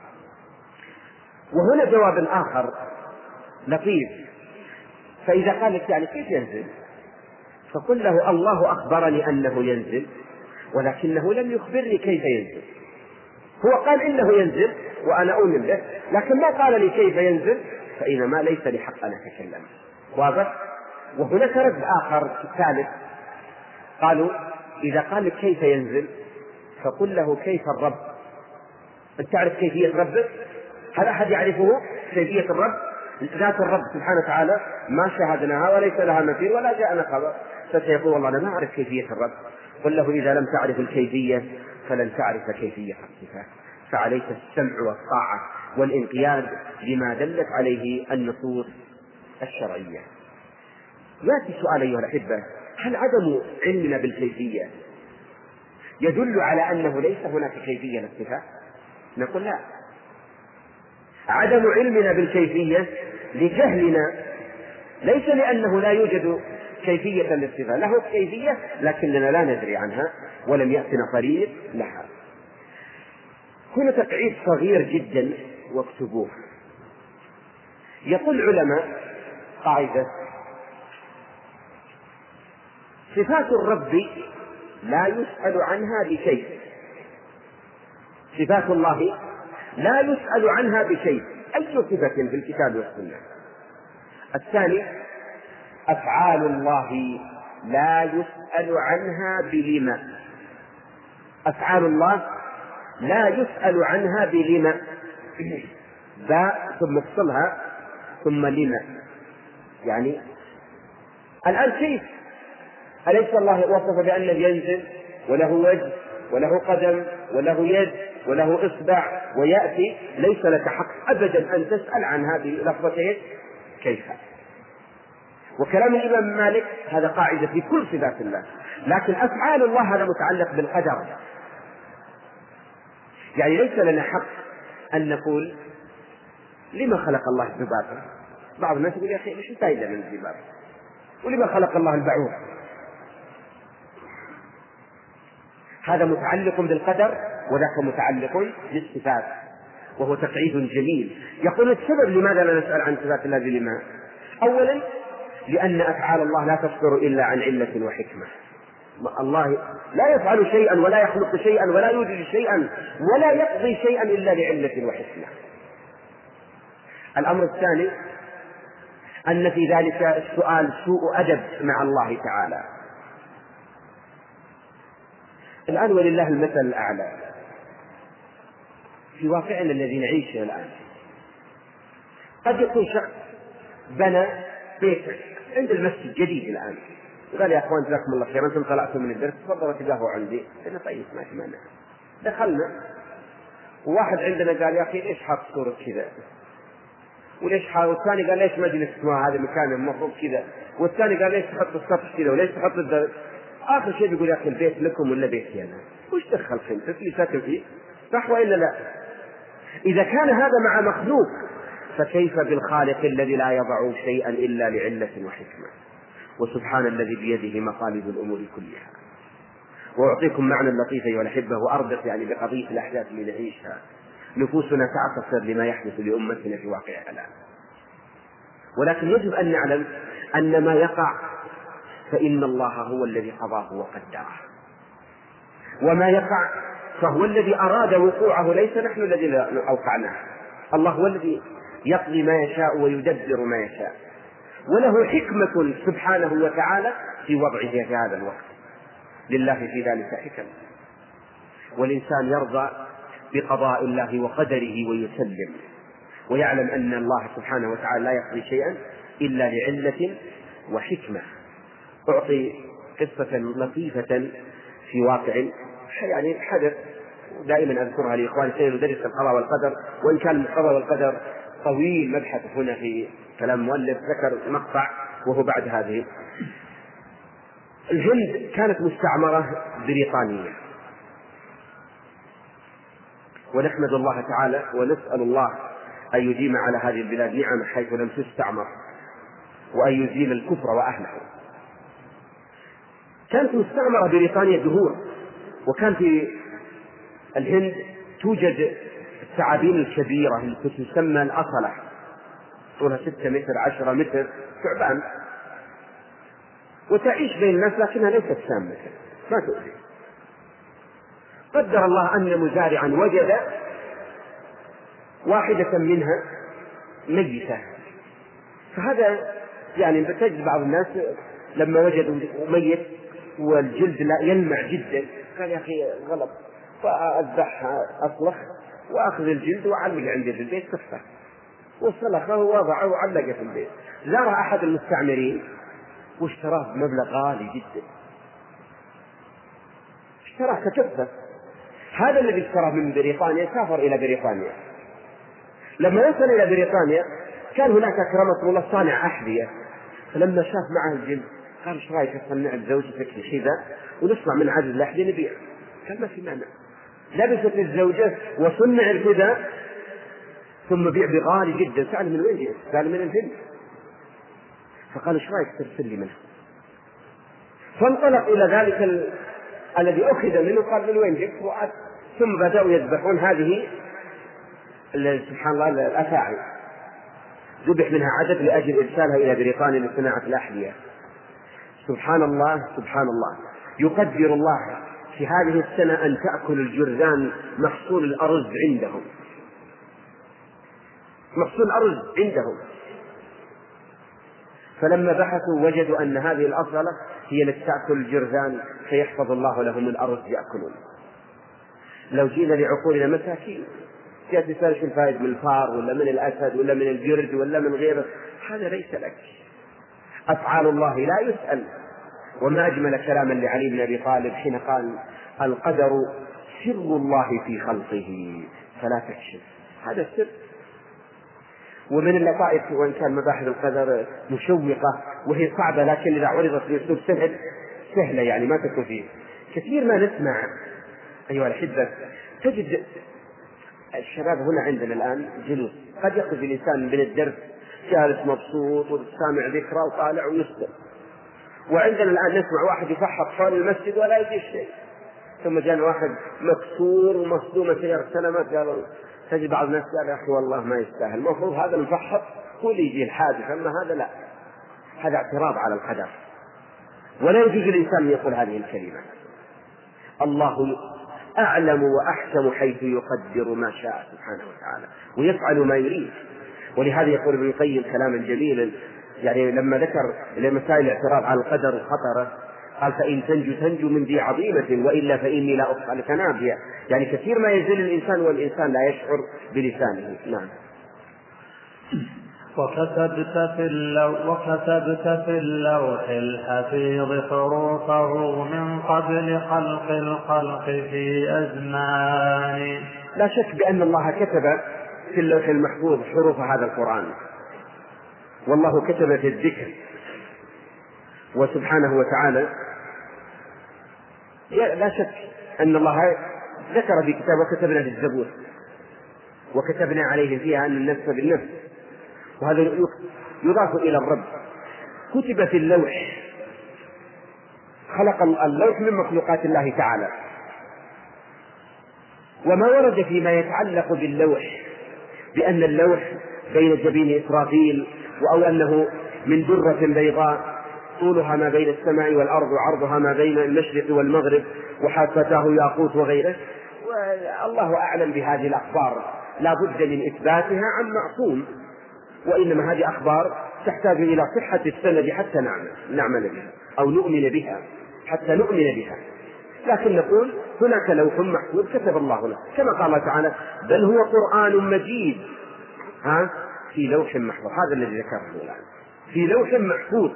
وهنا جواب آخر لطيف، فإذا قال لك يعني كيف ينزل؟ فقل له الله أخبرني أنه ينزل، ولكنه لم يخبرني كيف ينزل. هو قال إنه ينزل وأنا أؤمن به، لكن ما قال لي كيف ينزل، فإنما ليس لحق أن أتكلم. واضح؟ وهناك رد آخر ثالث، قالوا إذا قال لك كيف ينزل فقل له كيف الرب. أنت تعرف كيفية ربك؟ هل أحد يعرفه كيفية الرب؟ ذات الرب سبحانه وتعالى ما شاهدناها وليس لها مثيل ولا جاءنا خبر، فسيقول والله أنا ما أعرف كيفية الرب. قل له إذا لم تعرف الكيفية فلن تعرف كيفية الصفات، فعليك السمع والطاعة والانقياد لما دلت عليه النصوص الشرعية. يأتي سؤال أيها الأحبة: هل عدم علمنا بالكيفية يدل على أنه ليس هناك كيفية للصفات؟ نقول لا، عدم علمنا بالكيفية لجهلنا، ليس لأنه لا يوجد كيفية للصفة، له كيفية لكننا لا ندري عنها ولم يأتنا طريق لها. هنا تقعيد صغير جدا واكتبوه. يقول العلماء قاعدة: صفات الرب لا يسأل عنها بشيء، صفات الله لا يسأل عنها بشيء، أي صفة في الكتاب والسنة. الثاني: أفعال الله لا يسأل عنها بلما، أفعال الله لا يسأل عنها بلما، باء ثم افصلها ثم لما، يعني الآن كيف؟ أليس الله وصف بأنه ينزل وله وجه وله قدم وله يد وله إصبع ويأتي؟ ليس لك حق أبدا أن تسأل عن هذه لفظتين كيف. وكلام الإمام مالك هذا قاعدة في كل صفات الله، لكن أفعال الله هذا متعلق بالقدر، يعني ليس لنا حق أن نقول لما خلق الله الذباب. بعض الناس يقول يا أخي مش فايدة من الذباب، ولما خلق الله البعوض؟ هذا متعلق بالقدر وذاك متعلق بالصفات، وهو تقعيد جميل. يقول السبب لماذا لا نسأل عن صفات الله لما؟ أولا لأن أفعال الله لا تصدر إلا عن علة وحكمة. الله لا يفعل شيئا ولا يخلق شيئا ولا يوجد شيئا ولا يقضي شيئا إلا لعلة وحكمة. الأمر الثاني أن في ذلك السؤال سوء أدب مع الله تعالى. الآن ولله المثل الأعلى في واقعنا الذي نعيشه الآن، قد يكون شخص بنى بيتا عند المسجد جديد الآن، قال يا أخوان جزاكم الله خير أنتم طلعتم من الدرس تفضلوا تقهووا عندي. قلنا طيب ما في مانع. دخلنا وواحد عندنا قال يا أخي ليش حاط صورة كذا، وليش حاط، والثاني قال ليش مجلس هذا مكان المفروض كذا، والثاني قال ليش تحط السطح كذا وليش تحط الدرس. آخر شيء بيقول يا أخي البيت لكم ولا بيتي أنا؟ وش دخل خلت اللي ساكن فيه؟ صح وإلا لا؟ إذا كان هذا مع مخلوق فكيف بالخالق الذي لا يضع شيئا إلا لعلة وحكمة. وسبحان الذي بيده مقاليد الأمور كلها. وأعطيكم معنى لطيف أيها الأحبة وأربط يعني بقضية الأحداث اللي نعيشها. نفوسنا تعتصر لما يحدث لأمتنا في واقعها الآن، ولكن يجب أن نعلم أن ما يقع فإن الله هو الذي قضاه وقدره، وما يقع فهو الذي أراد وقوعه، ليس نحن الذي أوقعناه. الله هو الذي يقضي ما يشاء ويدبر ما يشاء، وله حكمة سبحانه وتعالى في وضعه في هذا الوقت. لله في ذلك حكم، والإنسان يرضى بقضاء الله وقدره ويسلم، ويعلم أن الله سبحانه وتعالى لا يقضي شيئا إلا لعلة وحكمة. أعطي قصة لطيفة في واقع يعني حدث دائما أذكرها لإخواني حين ندرس القضاء والقدر، وإن كان القضاء والقدر طويل مبحث هنا في كلام مؤلف ذكر مقطع وهو بعد هذه. الهند كانت مستعمرة بريطانية، ونحمد الله تعالى ونسأل الله أن يديم على هذه البلاد نعم حيث لم تستعمر، وأن يزيل الكفر وأهله. كانت مستعمرة بريطانيا دهور، وكان في الهند توجد الثعابين الكبيرة التي تسمى الأصلة، طولها 6 متر 10 متر، ثعبان، وتعيش بين الناس لكنها ليست سامة ما تؤذي. قدر الله أن مزارعا وجد واحدة منها ميتة، فهذا يعني تجد بعض الناس لما وجدوا ميت والجلد لا يلمع جدا قال يا أخي غلط، فأذبحها أصلخ وأخذ الجلد وعلق عند البيت كفه، وصلخه ووضعه وعلقه في البيت. زار أحد المستعمرين واشتراه بمبلغ غالي جدا، اشتراه ككفه. هذا الذي اشتراه من بريطانيا سافر إلى بريطانيا. لما وصل إلى بريطانيا كان هناك أكرمكم الله صانع أحذية، فلما شاف معه الجلد قال ايش رايك اصنع لزوجتك كذا ونصنع من عدد الأحذية نبيع؟ قال ما في مانع. لبست الزوجة وصنع الحذاء ثم بيع بغالي جدا. سأل من وين جئت؟ قال من الهند. فقال ايش رايك ترسل لي منه؟ فانطلق إلى ذلك الذي أخذ منه قال من وين جئت؟ ثم بدأوا يذبحون هذه سبحان الله الأفاعي، ذبح منها عدد لأجل إرسالها إلى بريطانيا لصناعة الأحذية. سبحان الله سبحان الله، يقدر الله في هذه السنة أن تأكل الجرذان محصول الأرز عندهم، محصول الأرز عندهم. فلما بحثوا وجدوا أن هذه الأصلة هي التي تأكل الجرذان فيحفظ الله لهم الأرز يأكلون. لو جينا لعقولنا مساكين جاءت تسأل شو الفائد من الفار ولا من الأسد ولا من الجرد ولا من غيره، هذا ليس لك. أفعال الله لا يسأل. وما أجمل كلاما لعلي بن أبي طالب حين قال القدر سر الله في خلقه فلا تكشف. هذا السر. ومن اللطائف وإن كان مباحث القدر مشوقة وهي صعبة لكن إذا عرضت بأسلوب سهلة يعني ما تكون فيه كثير ما نسمع أيها الأحبة. تجد الشباب هنا عندنا الآن جلوس، قد يأخذ الإنسان من الدرس جالس مبسوط وسامع ذكرى وطالع ويسلم، وعندنا الآن نسمع واحد يفحط حول المسجد ولا يجي شيء، ثم جاء واحد مكسور ومصدومة سيارة سلامات، قالوا تجد بعض الناس قال يا أخي والله ما يستاهل، المفروض هذا المفحص هو اللي يجي الحادث، أما هذا لا، هذا اعتراض على القدر. ولا يجوز الإنسان أن يقول هذه الكلمة. الله أعلم وأحكم حيث يقدر ما شاء سبحانه وتعالى ويفعل ما يريد. ولهذا يقول ابن القيم كلاما جميلا، يعني لما ذكر مسائل الاعتراض على القدر وخطره قال فإن تنجو من ذي عظيمة وإلا فإني لا أخطأ لك نابية. يعني كثير ما يزل الإنسان والإنسان لا يشعر بلسانه. نعم. وكتبت في اللوح الحفيظ حروفه من قبل خلق الخلق في أزمان. لا شك بأن الله كتب في اللوح المحفوظ حروف هذا القرآن، والله كتب في الذكر، وسبحانه وتعالى لا شك أن الله ذكر في كتاب وكتبنا في الزبور وكتبنا عليه فيها أن النفس بالنفس، وهذا يضاف إلى الرب. كتب في اللوح، خلق اللوح من مخلوقات الله تعالى. وما ورد فيما يتعلق باللوح بأن اللوح بين جبين إسرافيل، أو أنه من درة بيضاء طولها ما بين السماء والأرض وعرضها ما بين المشرق والمغرب وحافتاه ياقوت وغيره، والله أعلم بهذه الأخبار، لا بد من إثباتها عن معصوم، وإنما هذه أخبار تحتاج إلى صحة السند حتى نعمل بها أو نؤمن بها، حتى نؤمن بها. لكن نقول هناك لوح محفوظ كتب الله له، كما قال الله تعالى بل هو قرآن مجيد في لوح محفوظ. هذا الذي ذكره الآن في لوح محفوظ.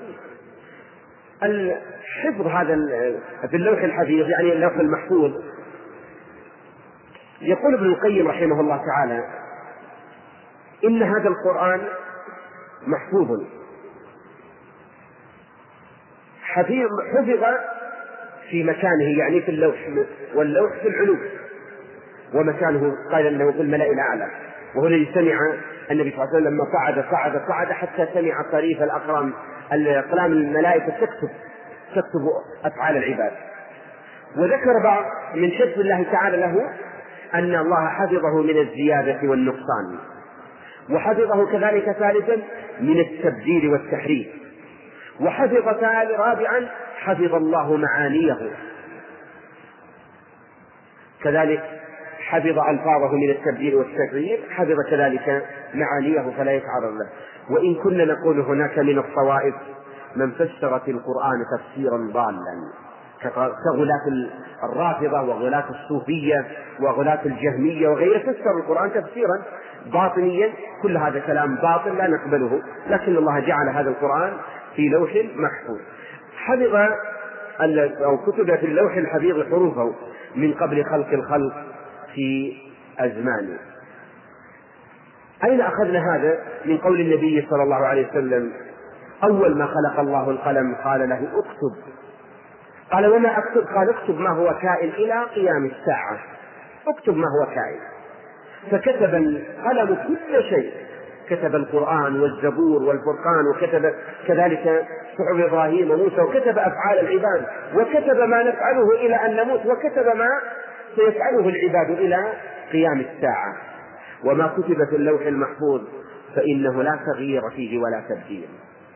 الحفظ هذا في اللوح الحفيظ يعني اللوح المحفوظ. يقول ابن القيم رحمه الله تعالى إن هذا القرآن محفوظ حفظ في مكانه، يعني في اللوح، واللوح في العلو، ومكانه قال أنه في الملأ الأعلى، وهو الذي سمع النبي صلى الله عليه وسلم لما صعد حتى سمع طريف الأقلام الملائكة تكتب أفعال العباد. وذكر بعض من حفظ الله تعالى له أن الله حفظه من الزيادة والنقصان، وحفظه كذلك ثالثا من التبديل والتحريف، وحفظ رابعا حفظ الله معانيه، كذلك حفظ ألفاظه من التبديل والتغيير، حفظ كذلك معانيه فلا يتعرض له. وإن كنا نقول هناك من الطوائف من فسرت القرآن تفسيرا ضالا كغلاة الرافضة وغلاة الصوفية وغلاة الجهمية وغيره، فسروا القرآن تفسيرا باطنيا، كل هذا كلام باطل لا نقبله. لكن الله جعل هذا القرآن في لوح محفوظ، حفظ أو كتب في اللوح الحفيظ حروفه من قبل خلق الخلق في أزمان. أين أخذنا هذا؟ من قول النبي صلى الله عليه وسلم أول ما خلق الله القلم قال له اكتب، قال وما أكتب؟ قال اكتب ما هو كائن إلى قيام الساعة، اكتب ما هو كائن. فكتب القلم كل شيء، كتب القرآن والزبور والفرقان، وكتب كذلك صحف إبراهيم وموسى، وكتب أفعال العباد، وكتب ما نفعله إلى أن نموت، وكتب ما سيفعله العباد إلى قيام الساعة. وما كتب في اللوح المحفوظ فإنه لا تغيير فيه ولا تبديل.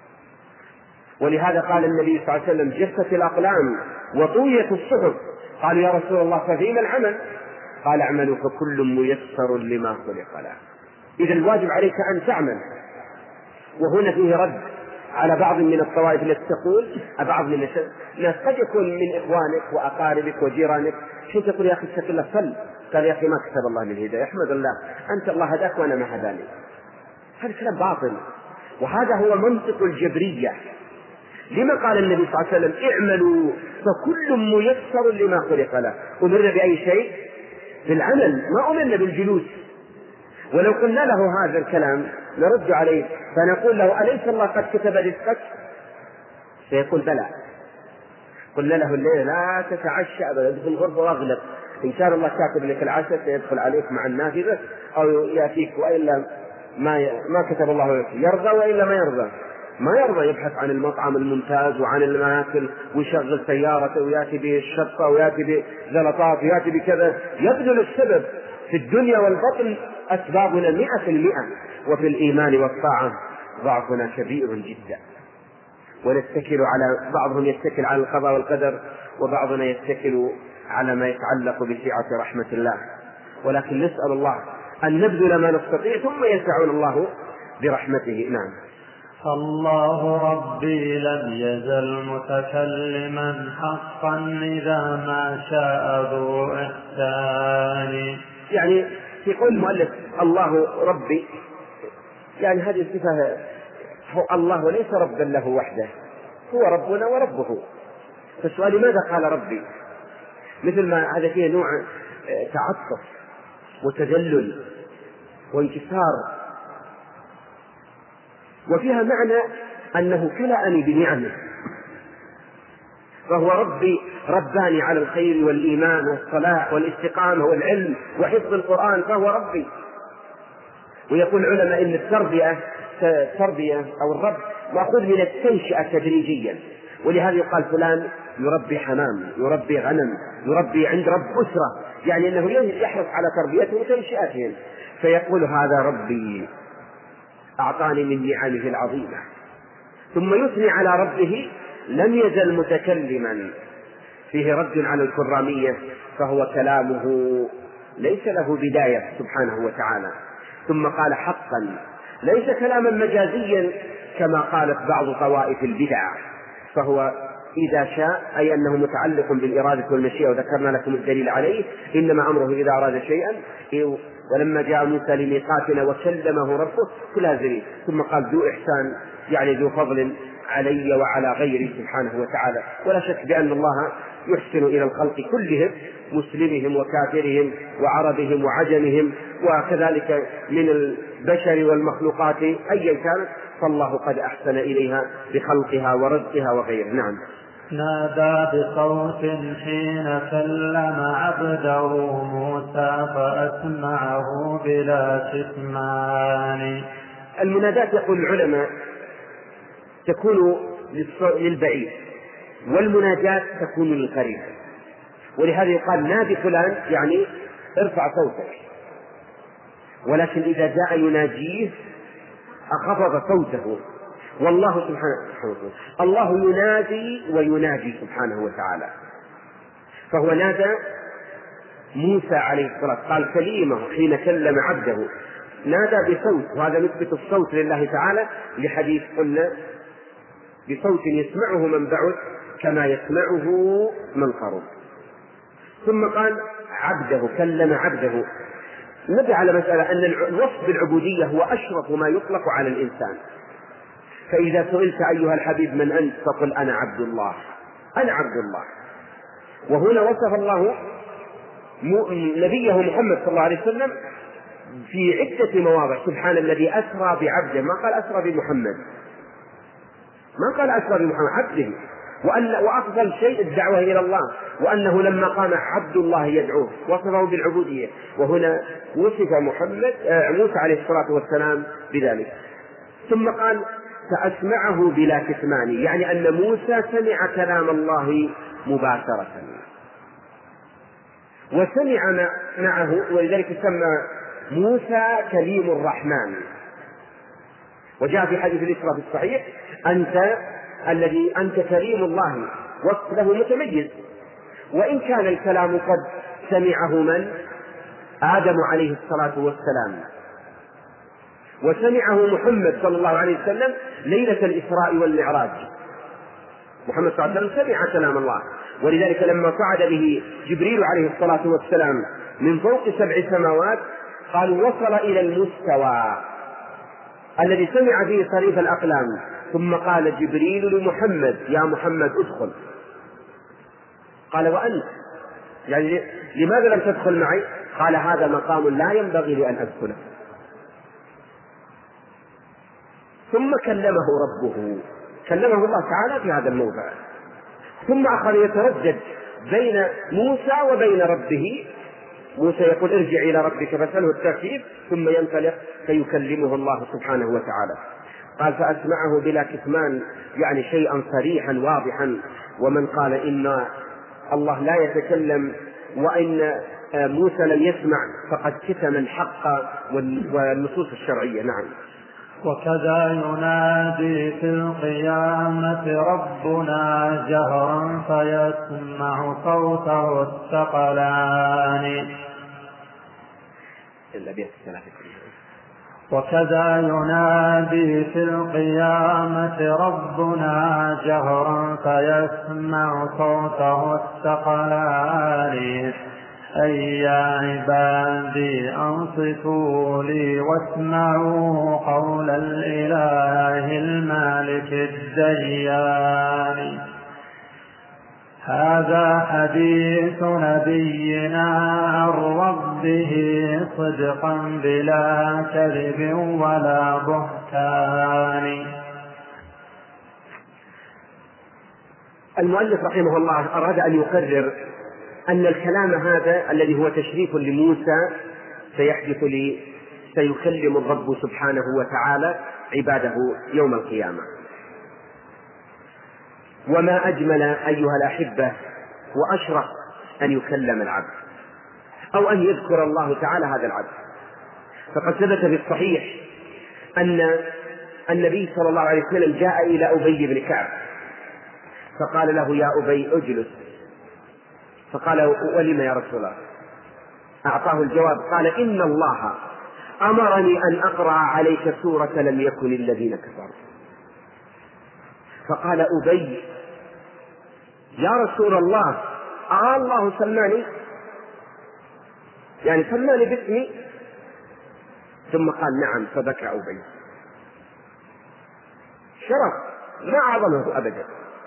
ولهذا قال النبي صلى الله عليه وسلم جفت الأقلام وطويت الصحف. قالوا يا رسول الله ففيما العمل؟ قال اعملوا فكل ميسر لما خلق له. إذا الواجب عليك أن تعمل. وهنا فيه رد على بعض من الطوائف التي تقول بعض من الناس قد يكون من إخوانك وأقاربك وجيرانك حين تقول يا أخي اتق الله صل، قال يا أخي ما كتب الله من الهداية، احمد الله أنت الله هداك وأنا ما هداني. هذا كلام باطل، وهذا هو منطق الجبرية. لما قال النبي صلى الله عليه وسلم اعملوا فكل ميسر لما خلق له؟ أمرنا بأي شيء؟ بالعمل، ما أمرنا بالجلوس. ولو قلنا له هذا الكلام نرد عليه فنقول له أليس الله قد كتب رزقك؟ فيقول بلى. قلنا له الليل لا تتعشى أبدا، ادخل الغرفة واغلق، إن كان الله كاتب لك العشاء سيدخل عليك مع النافذة أو يأتيك، وإلا ما كتب الله لك يرضى وإلا ما يرضى. ما يرضى يبحث عن المطعم الممتاز وعن المآكل ويشغل سيارته ويأتي بالشطة ويأتي بزلطات ويأتي بكذا. يبذل السبب في الدنيا والبطن أسبابنا 100%، وفي الإيمان والطاعة ضعفنا كبير جدا. ونتكل على بعضهم يتكل على القضاء والقدر، وبعضنا يتكل على ما يتعلق بسعة رحمة الله. ولكن نسأل الله أن نبذل ما نستطيع ثم يسعنا الله برحمته. نعم. الله ربي لم يزل متكلما حقا إذا ما شاء ذو إحسان. يعني في قول المؤلف الله ربي، يعني هذه الصفة، الله ليس ربا له وحده، هو ربنا وربه. فالسؤال لماذا قال ربي؟ مثل ما هذا فيه نوع تعطف وتذلل وانكسار، وفيها معنى أنه كلأني بنعمه، فهو ربي رباني على الخير والإيمان والصلاح والاستقامة والعلم وحفظ القرآن، فهو ربي. ويقول العلماء إن التربية أو الرب مأخوذ من التنشئة تدريجيا، ولهذا يقال فلان يربي حمام، يربي غنم، يربي عند رب أسرة، يعني أنه يحرص على تربيتهم وتنشئتهم. فيقول هذا ربي أعطاني من نعمه العظيمة، ثم يثني على ربه لم يزل متكلما، فيه رد على الكرامية، فهو كلامه ليس له بداية سبحانه وتعالى. ثم قال حقا، ليس كلاما مجازيا كما قالت بعض طوائف البدع، فهو إذا شاء أي أنه متعلق بالإرادة والمشيئة، وذكرنا لكم الدليل عليه، إنما أمره إذا أراد شيئا. ولما جاء موسى لميقاتنا وكلمه ربه كلازمين. ثم قال ذو إحسان، يعني ذو فضل علي وعلى غيري سبحانه وتعالى. ولا شك بأن الله يحسن إلى الخلق كلهم، مسلمهم وكافرهم وعربهم وعجمهم، وكذلك من البشر والمخلوقات أيا كانت، فالله قد أحسن إليها بخلقها ورزقها وغيره. نعم. نادى بصوت حين كلم عبده موسى فأسمعه بلا كتمان. المنادات يقول العلماء تكون للبعيد، والمناجاة تكون للقريب، ولهذا يقال نادي فلان يعني ارفع صوتك. ولكن إذا جاء يناجيه أخفض صوته، والله سبحانه وتعالى الله ينادي ويناجي سبحانه وتعالى. فهو نادى موسى عليه الصلاة، قال كليمه حين كلم عبده، نادى بصوت، وهذا نثبت الصوت لله تعالى لحديث قلنا بصوت يسمعه من بعد كما يسمعه من قرب. ثم قال عبده، كلم عبده. نبي على مسألة أن الوصف بالعبودية هو أشرف ما يطلق على الإنسان. فإذا سئلت أيها الحبيب من أنت فقل أنا عبد الله، أنا عبد الله. وهنا وصف الله نبيه محمد صلى الله عليه وسلم في عدة مواضع. سبحان الذي أسرى بعبده، ما قال أسرى بمحمد، ما قال أسرى بمحمد، عبده. وأفضل شيء الدعوة إلى الله، وأنه لما قام عبد الله يدعوه وصفه بالعبودية. وهنا وصف موسى عليه الصلاة والسلام بذلك. ثم قال فأسمعه بلا كتمان، يعني أن موسى سمع كلام الله مباشرة وسمع معه، ولذلك سمى موسى كليم الرحمن. وجاء في حديث الإسراء في الصحيح أنت كريم الله، وصف له متميز. وإن كان الكلام قد سمعه من آدم عليه الصلاة والسلام، وسمعه محمد صلى الله عليه وسلم ليلة الإسراء والمعراج. محمد صلى الله عليه وسلم سمع كلام الله، ولذلك لما صعد به جبريل عليه الصلاة والسلام من فوق 7 سماوات قالوا وصل إلى المستوى الذي سمع فيه صريف الأقلام. ثم قال جبريل لمحمد يا محمد ادخل. قال وأنت، يعني لماذا لم تدخل معي؟ قال هذا مقام لا ينبغي لأن أدخله. ثم كلمه ربه، كلمه الله تعالى في هذا الموضع. ثم أخذ يتردد بين موسى وبين ربه. موسى يقول ارجع إلى ربك فاسأله الترتيب، ثم ينطلق فيكلمه الله سبحانه وتعالى. قال فأسمعه بلا كتمان، يعني شيئا صريحا واضحا. ومن قال إن الله لا يتكلم وإن موسى لم يسمع فقد كتم الحق والنصوص الشرعية. نعم. وكذا ينادي في القيامة ربنا جهرا فيسمع صوته الثقلان. وكذا ينادي في القيامة ربنا جهرا فيسمع صوته الثقلان. أي يا عبادي أنصتوا لي واسمعوا قول الإله المالك الديان. هذا حديث نبينا عن ربه صدقا بلا كذب ولا بهتان. المؤلف رحمه الله أراد أن يقرر أن الكلام هذا الذي هو تشريف لموسى سيكلم الرب سبحانه وتعالى عباده يوم القيامة. وما أجمل أيها الأحبة وأشرف أن يكلم العبد أو أن يذكر الله تعالى هذا العبد. فقد ثبت في الصحيح أن النبي صلى الله عليه وسلم جاء إلى أبي بن كعب فقال له يا أبي أجلس، فقال ولم يا رسول الله؟ أعطاه الجواب قال إن الله أمرني أن أقرأ عليك سورة لم يكن الذين كفروا. فقال أبي يا رسول الله الله سماني، يعني سماني باسمي؟ ثم قال نعم، فبكى أبي. شرف ما أعظمه أبدا.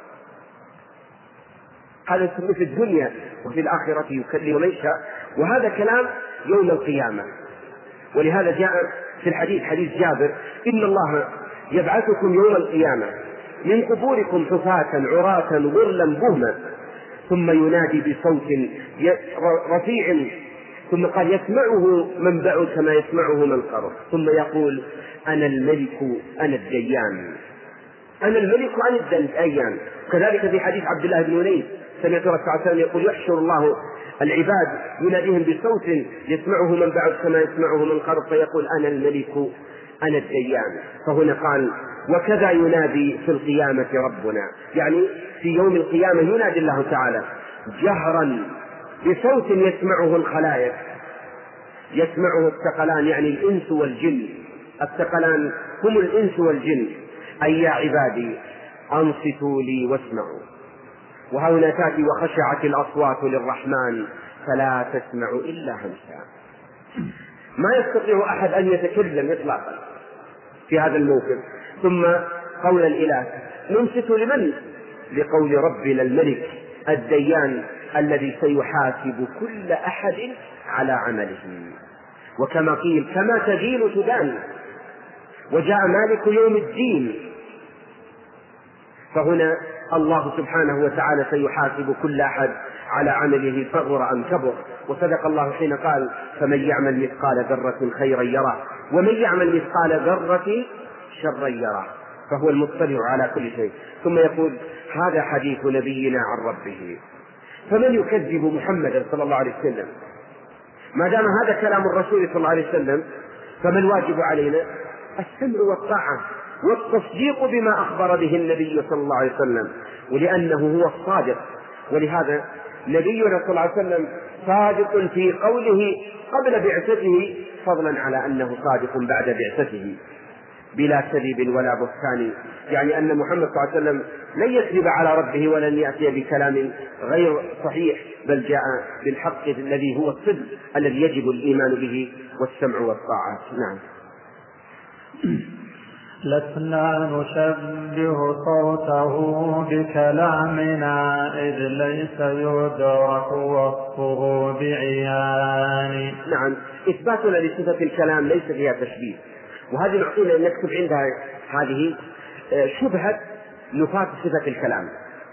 هذا في الدنيا وفي الآخرة يكلم من شاء، وهذا كلام يوم القيامة. ولهذا جاء في الحديث حديث جابر إن الله يبعثكم يوم القيامة من قبوركم حفاة عراة غرلا بهما، ثم ينادي بصوت رفيع، ثم قال يسمعه من بعد كما يسمعه من قرب، ثم يقول أنا الملك أنا الديان، أنا الملك أنا الديان. كذلك في حديث عبد الله بن أنيس سمعت الرسول صلى الله عليه وسلم يقول يحشر الله العباد يناديهم بصوت يسمعه من بعد كما يسمعه من قرب، فيقول أنا الملك أنا الديان. فهنا قال وكذا ينادي في القيامة ربنا، يعني في يوم القيامة ينادي الله تعالى جهرا بصوت يسمعه الخلائق، يسمعه الثقلان، يعني الإنس والجن. الثقلان هم الإنس والجن. أي يا عبادي أنصتوا لي واسمعوا. وهنا تأتي وخشعت الأصوات للرحمن فلا تسمع إلا همسا. ما يستطيع أحد أن يتكلم إطلاقا في هذا الموقف. ثم قول الإله ننصت لمن؟ لقول ربنا الملك الديان الذي سيحاسب كل أحد على عمله. وكما قيل كما تدين تدان، وجاء مالك يوم الدين. فهنا الله سبحانه وتعالى سيحاسب كل أحد على عمله صغر أم كبر. وصدق الله حين قال فمن يعمل مثقال ذرة خيرا يره ومن يعمل مثقال ذرة شرا يره، فهو المطلع على كل شيء. ثم يقول هذا حديث نبينا عن ربه، فمن يكذب محمدا صلى الله عليه وسلم؟ ما دام هذا كلام الرسول صلى الله عليه وسلم فما الواجب علينا؟ السمع والطاعة والتصديق بما أخبر به النبي صلى الله عليه وسلم، ولأنه هو الصادق. ولهذا نبينا صلى الله عليه وسلم صادق في قوله قبل بعثته، فضلا على أنه صادق بعد بعثته بلا كذب ولا بهتان. يعني أن محمد صلى الله عليه وسلم لن يكذب على ربه ولن يأتي بكلام غير صحيح، بل جاء بالحق الذي هو الصدق الذي يجب الإيمان به والسمع والطاعة. نعم. لسنا نشبه صوته بكلامنا إذ ليس يدرك وصفه بعيان. نعم، إثباتنا لصفة الكلام ليس فيها تشبيه، وهذه نعطينا أن نكتب عندها هذه شبهة نفاة صفة الكلام.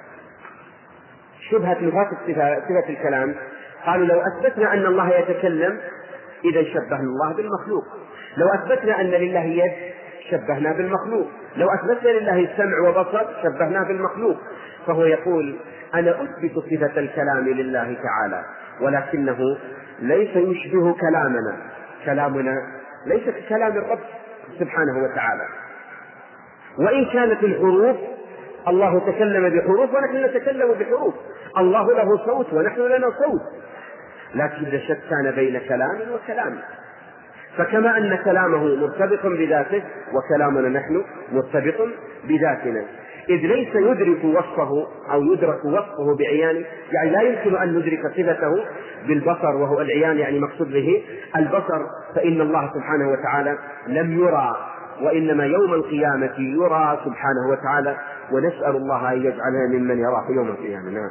شبهة نفاة صفة الكلام، قالوا لو أثبتنا أن الله يتكلم إذا شبهنا الله بالمخلوق، لو أثبتنا أن لله يد شبهنا بالمخلوق، لو أثبتنا لله السمع وبصر شبهناه بالمخلوق. فهو يقول أنا أثبت صفة الكلام لله تعالى، ولكنه ليس يشبه كلامنا، كلامنا ليس ككلام الرب سبحانه وتعالى. وإن كانت الحروف، الله تكلم بحروف ونحن نتكلم بحروف، الله له صوت ونحن لنا صوت، لكن شتان بين كلام وكلام. فكما أن كلامه مرتبط بذاته وكلامنا نحن مرتبط بذاتنا، إذ ليس يدرك وصفه أو يدرك وصفه بعيانه، يعني لا يمكن أن ندرك صفته بالبصر، وهو العيان يعني مقصود به البصر، فإن الله سبحانه وتعالى لم يرى، وإنما يوم القيامة يرى سبحانه وتعالى، ونسأل الله أن يجعلنا ممن يراه يوم القيامة. نعم.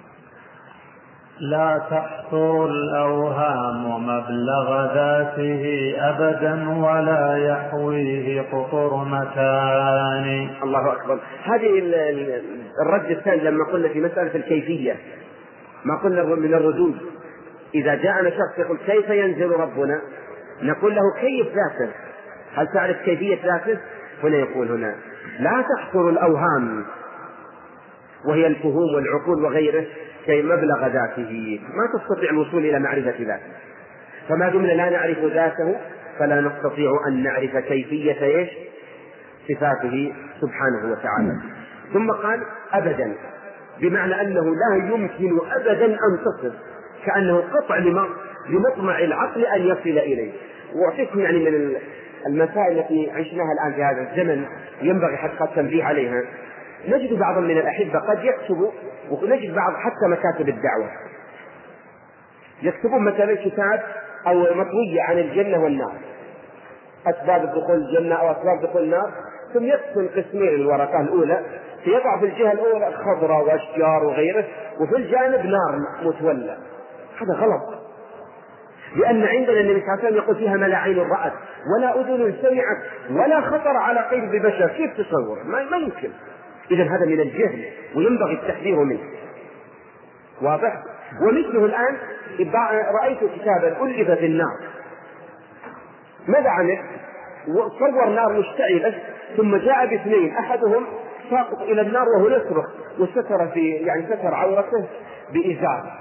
لا تحصر الأوهام مبلغ ذاته أبدا ولا يحويه قطر مكان. الله أكبر. هذه الرد الثاني لما قلنا في مسألة الكيفية، ما قلنا من الردود، إذا جاءنا شخص يقول كيف ينزل ربنا، نقول له كيف ذاته، هل تعرف كيفية ذاته؟ هنا يقول هنا لا تحصر الأوهام، وهي الفهوم والعقول وغيره، كي مبلغ ذاته، ما تستطيع الوصول إلى معرفة ذاته، فما دمنا لا نعرف ذاته فلا نستطيع أن نعرف كيفية صفاته سبحانه وتعالى. ثم قال أبدا، بمعنى أنه لا يمكن أبدا أن تصف، كأنه قطع لمطمع العقل أن يصل إليه. وأعطيكم يعني من المسائل التي عشناها الآن في هذا الزمن ينبغي حتى التنبيه عليها. نجد بعضا من الأحبة قد يكتبوا، ونجد بعض حتى مكاتب الدعوة يكتبون مثلا كتاب أو مطوية عن الجنة والنار، أسباب دخول الجنة أو أسباب دخول النار، ثم يقسم قسمين الورقة الأولى، فيضع في الجهة الأولى خضرة وأشجار وغيره، وفي الجانب نار متولى. هذا غلط، لأن عندنا النبي صلى الله عليه وسلم يقول فيها ما لا عين رأت ولا أذن سمعت ولا خطر على قلب بشر. كيف تصور؟ ما يمكن. إذن هذا من الجهل وينبغي التحذير منه. واضح؟ ومثله الآن رأيت كتابا ألف في النار، ماذا عمل؟ صور نار مشتعلة، ثم جاء باثنين، أحدهم ساقط إلى النار وهو يصرخ، وستر ستر عورته بإزار.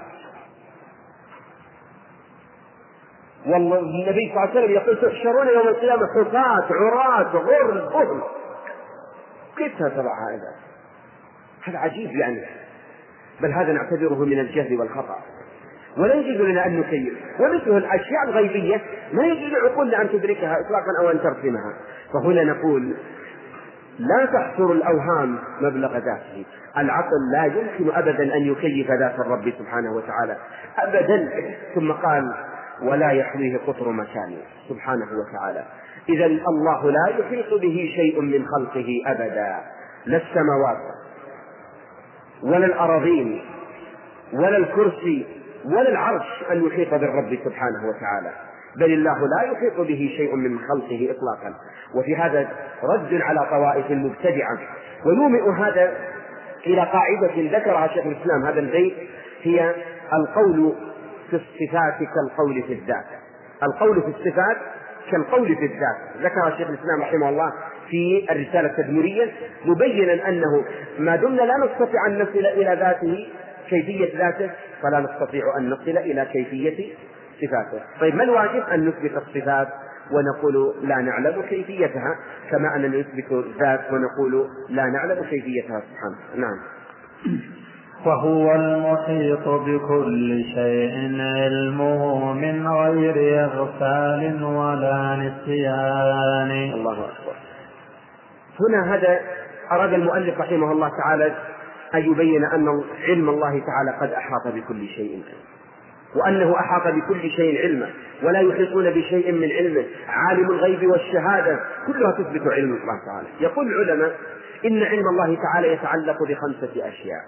والنبي صلى الله عليه وسلم يقول تحشرون يوم القيامة حفاة عراة غر بهم. كيف ترى هذا عجيب يعني، بل هذا نعتبره من الجهل والخطأ، ولا يجوز لنا أن نكيف. ومثله الأشياء الغيبية ما يجوز لعقولنا أن تدركها إطلاقا أو أن ترسمها. فهنا نقول لا تحصر الأوهام مبلغ ذاته، العقل لا يمكن أبدا أن يكيف ذات الرب سبحانه وتعالى أبدا. ثم قال ولا يحويه قطر مكان سبحانه وتعالى. إذا الله لا يحيط به شيء من خلقه أبدا، لا السماوات ولا الأراضين ولا الكرسي ولا العرش أن يحيط بالرب سبحانه وتعالى، بل الله لا يحيط به شيء من خلقه إطلاقا. وفي هذا رد على طوائف المبتدعة، ونومئ هذا إلى قاعدة ذكرها شيخ الإسلام. هذا البيت هي القول في الصفات كالقول في الذات، القول في الصفات كالقول في الذات. ذكر شيخ الإسلام رحمه الله في الرسالة التدمرية مبينا أنه ما دمنا لا نستطيع أن نصل إلى ذاته كيفية ذاته فلا نستطيع أن نصل إلى كيفية صفاته. طيب ما الواجب؟ أن نثبت الصفات ونقول لا نعلم كيفيتها، كما أننا نثبت الذات ونقول لا نعلم كيفيتها سبحانه. نعم. وهو المحيط بكل شيء علمه من غير إغفال ولا نسيان. الله أكبر. هنا هذا أراد المؤلف رحمه الله تعالى أن يبين أن علم الله تعالى قد أحاط بكل شيء، وأنه أحاط بكل شيء علما، ولا يحيطون بشيء من علمه، عالم الغيب والشهادة، كلها تثبت علم الله تعالى. يقول العلماء إن علم الله تعالى يتعلق بخمسة أشياء.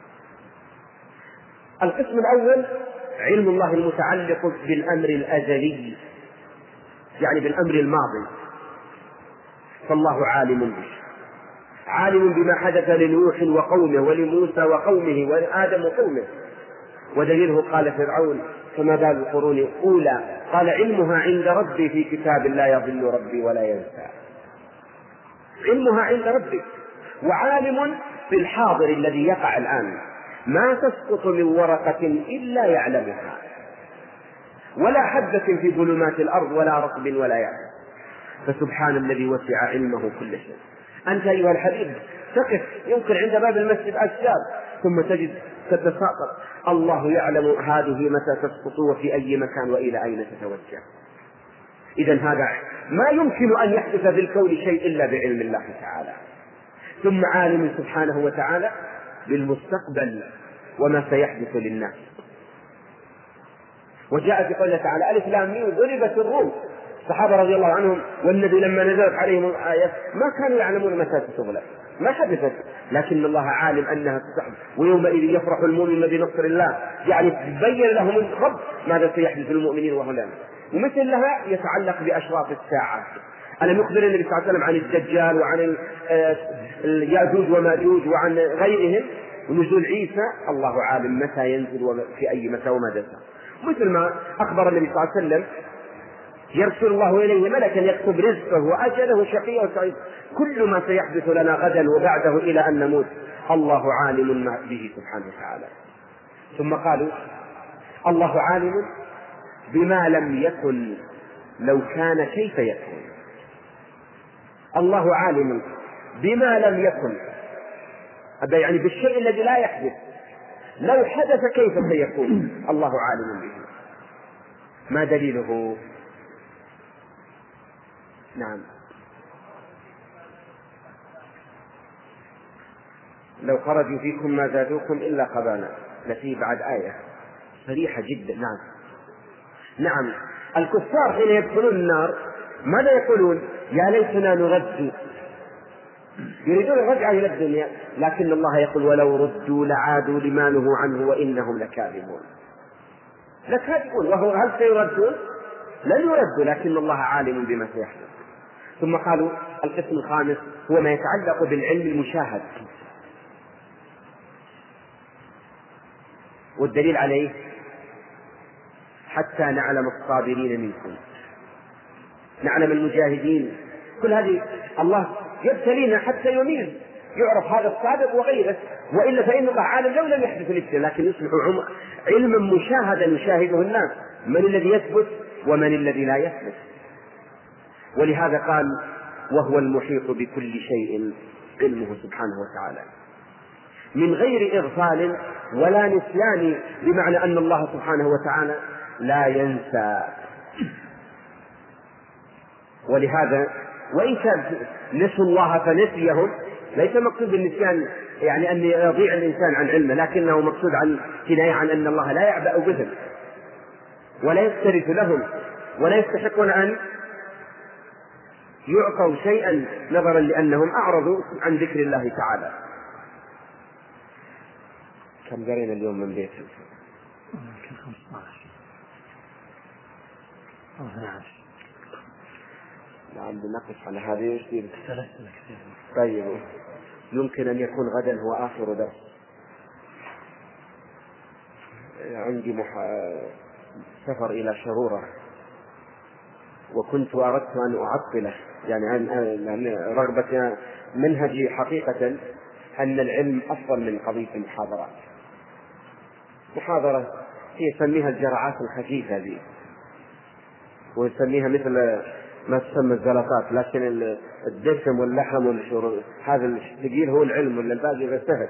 القسم الأول علم الله المتعلق بالأمر الأزلي، يعني بالأمر الماضي، فالله عالم به، عالم بما حدث لنوح وقومه ولموسى وقومه وآدم وقومه. ودليله قال فرعون فما بال القرون الأولى قال علمها عند ربي في كتاب لا يضل ربي ولا ينسى. علمها عند ربك، وعالم بالحاضر الذي يقع الآن، ما تسقط من ورقة إلا يعلمها، ولا حبة في ظلمات الأرض ولا رطب ولا يابس. فسبحان الذي وسع علمه كل شيء. أنت أيها الحبيب تقف يمكن عند باب المسجد أشجار ثم تجد تتساقط، الله يعلم هذه متى تسقط وفي أي مكان وإلى أين تتوجه. إذن هذا ما يمكن أن يحدث في الكون شيء إلا بعلم الله تعالى. ثم عالم سبحانه وتعالى بالمستقبل وما سيحدث للناس. وجاء في قوله تعالى ألف لام ميم ضربت الروم، الصحابة رضي الله عنهم والنبي لما نزلت عليهم الآية ما كانوا يعلمون متى تغلق، ما حدثت، لكن الله عالم أنها ستحدث. ويومئذ يفرح المؤمن بنصر الله، يعني تبين لهم الرب ماذا سيحدث للمؤمنين وهلام. ومثل لها يتعلق بأشراط الساعة. ألم يخبر النبي صلى الله عليه وسلم عن الدجال وعن يأجوج وماجوج وعن غيرهم، ونزول عيسى الله عالم متى ينزل في أي متى وماذا. مثل ما أخبر النبي صلى الله عليه وسلم يرسل الله إليه ملكا يكتب رزقه وأجله شقي وسعيد. كل ما سيحدث لنا غدا وبعده إلى أن نموت الله عالم به سبحانه وتعالى. ثم قالوا الله عالم بما لم يكن لو كان كيف يكون. الله عالم بما لم يكن، هذا يعني بالشيء الذي لا يحدث، لو حدث كيف سيكون الله عالم به. ما دليله؟ نعم، لو خرجوا فيكم ما زادوكم إلا خبالا، لفي بعد آية صريحة جدا. نعم الكفار حين يدخلون النار ماذا يقولون؟ يا ليتنا نرد، يريدون الرجعة إلى الدنيا، لكن الله يقول ولو ردوا لعادوا لما نهوا عنه وإنهم لكاذبون. وهو هل سيردون؟ لن يردوا، لكن الله عالم بما سيحدث. ثم قالوا القسم الخامس هو ما يتعلق بالعلم المشاهد، والدليل عليه حتى نعلم الصابرين منكم، نعلم المجاهدين. كل هذه الله يبتلينا حتى يميز يعرف هذا الصادق وغيره، وإلا فإن الله عالم لو لم يحدث الابتلاء، لكن يصبح علما مشاهدا يشاهده الناس، من الذي يثبت ومن الذي لا يثبت. ولهذا قال وهو المحيط بكل شيء علمه سبحانه وتعالى، من غير إغفال ولا نسيان، بمعنى أن الله سبحانه وتعالى لا ينسى. ولهذا وإن كان نسوا الله فنسيهم، ليس مقصود بالنسيان يعني أن يضيع الإنسان عن علمه، لكنه مقصود عن كناية عن أن الله لا يعبأ بهم ولا يكترث لهم ولا يستحقون أن يعطوا شيئا نظرا لأنهم أعرضوا عن ذكر الله تعالى. كم قرينا اليوم من بيت؟ 15. نعم بنقف على هذه يصير. طيب يمكن أن يكون غدا هو آخر درس. عندي سفر إلى شرورة، وكنت أردت أن أعطله، يعني رغبة منهجي حقيقة أن العلم أفضل من قضية المحاضرات. محاضرة هي يسميها الجرعات الخفيفة ذي، ويسميها مثل ما تسمى الزلطات، لكن الدسم واللحم والشرور هذا الثقيل هو العلم، ولا الباقي غير سهل.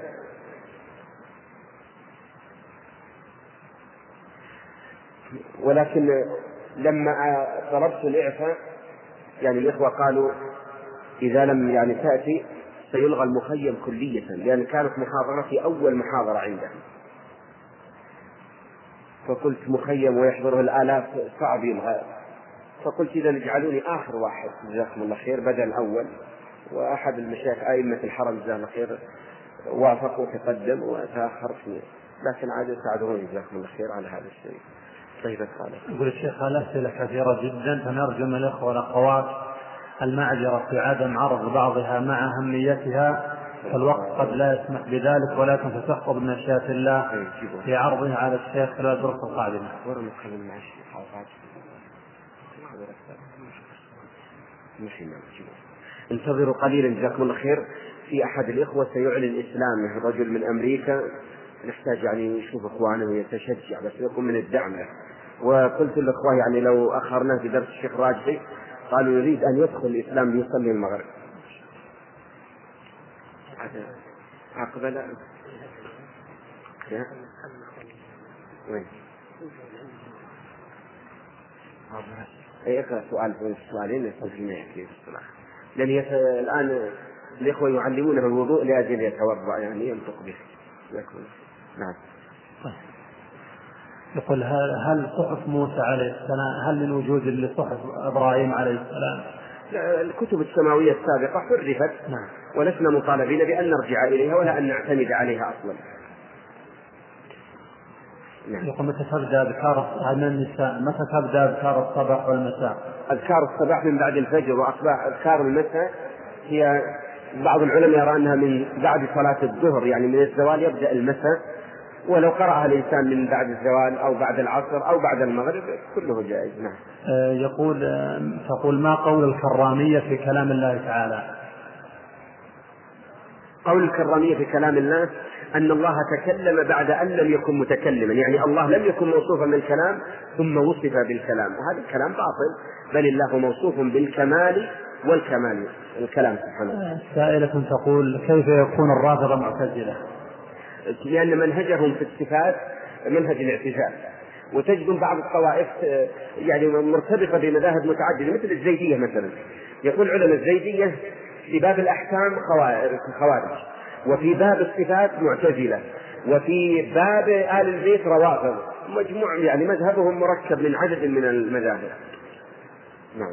ولكن لما طلبت الإعفاء يعني الإخوة قالوا إذا لم يعني تأتي سيلغى المخيم كلية، لأن كانت محاضرتي أول محاضرة عندهم، فقلت مخيم ويحضره الآلاف صعب يلغى، فقلت إذا اجعلوني آخر واحد جزاكم الله خير بدل أول. وأحد المشايخ أئمة الحرم جزاه الله خير وافق وتقدم وتأخرت، لكن عاد تعذروني جزاكم الله خير على هذا الشيء. طيب يقول الشيخ الأسئلة كثيرة جدا، فنرجو من الإخوة والأخوات المعذرة في عدم عرض بعضها مع أهميتها، فالوقت قد لا يسمح بذلك، ولكن ستخطب من مشيئة الله في عرضها على الشيخ خلال الدروس القادمة. انتظروا قليلا جزاكم الله خير. في أحد الإخوة سيعلن إسلامه، رجل من أمريكا، نحتاج يعني نشوف إخوانه ويتشجع، بس يكون من الدعم له. وقلت للإخوة يعني لو أخرناه في درس الشيخ راجحي قالوا يريد أن يدخل الإسلام ليصلي المغرب. عقبة لا وين؟ اقرأ سؤال من السؤالين يستطيعون يحكي الصلاة، لأن الآن الإخوة يعلمونه الوضوء لأجل يتوضأ يعني ينطق به. نعم. يقول هل صحف موسى عليه السلام هل من وجود لصحف إبراهيم عليه السلام؟ الكتب السماوية السابقة حرفت، نعم، ولسنا مطالبين بأن نرجع إليها ولا أن نعتمد عليها أصلا. نعم. يقول متى تبدأ أذكار الصباح والمساء؟ أذكار الصباح من بعد الفجر، وأذكار المساء هي بعض العلماء يرى أنها من بعد صلاة الظهر، يعني من الزوال يبدأ المساء، ولو قرأها الإنسان من بعد الزوال أو بعد العصر أو بعد المغرب كله جائز. نعم. تقول ما قول الكرامية في كلام الله تعالى؟ قول الكرامية في كلام الله أن الله تكلم بعد أن لم يكن متكلما، يعني الله لم يكن موصوفا بالكلام ثم وصف بالكلام، وهذا الكلام باطل، بل الله موصوف بالكمال والكمال الكلام سبحانه. سائلة تقول كيف يكون الرافضة معتزلة؟ لأن منهجهم في الصفات منهج الاعتزال، وتجد بعض الطوائف يعني مرتبطة بمذاهب متعددة مثل الزيدية مثلا. يقول علماء الزيدية في باب الأحكام خوارج، وفي باب الصفات معتزلة، وفي باب آل البيت روافض، مجموع يعني مذهبهم مركب من عدد من المذاهب. نعم.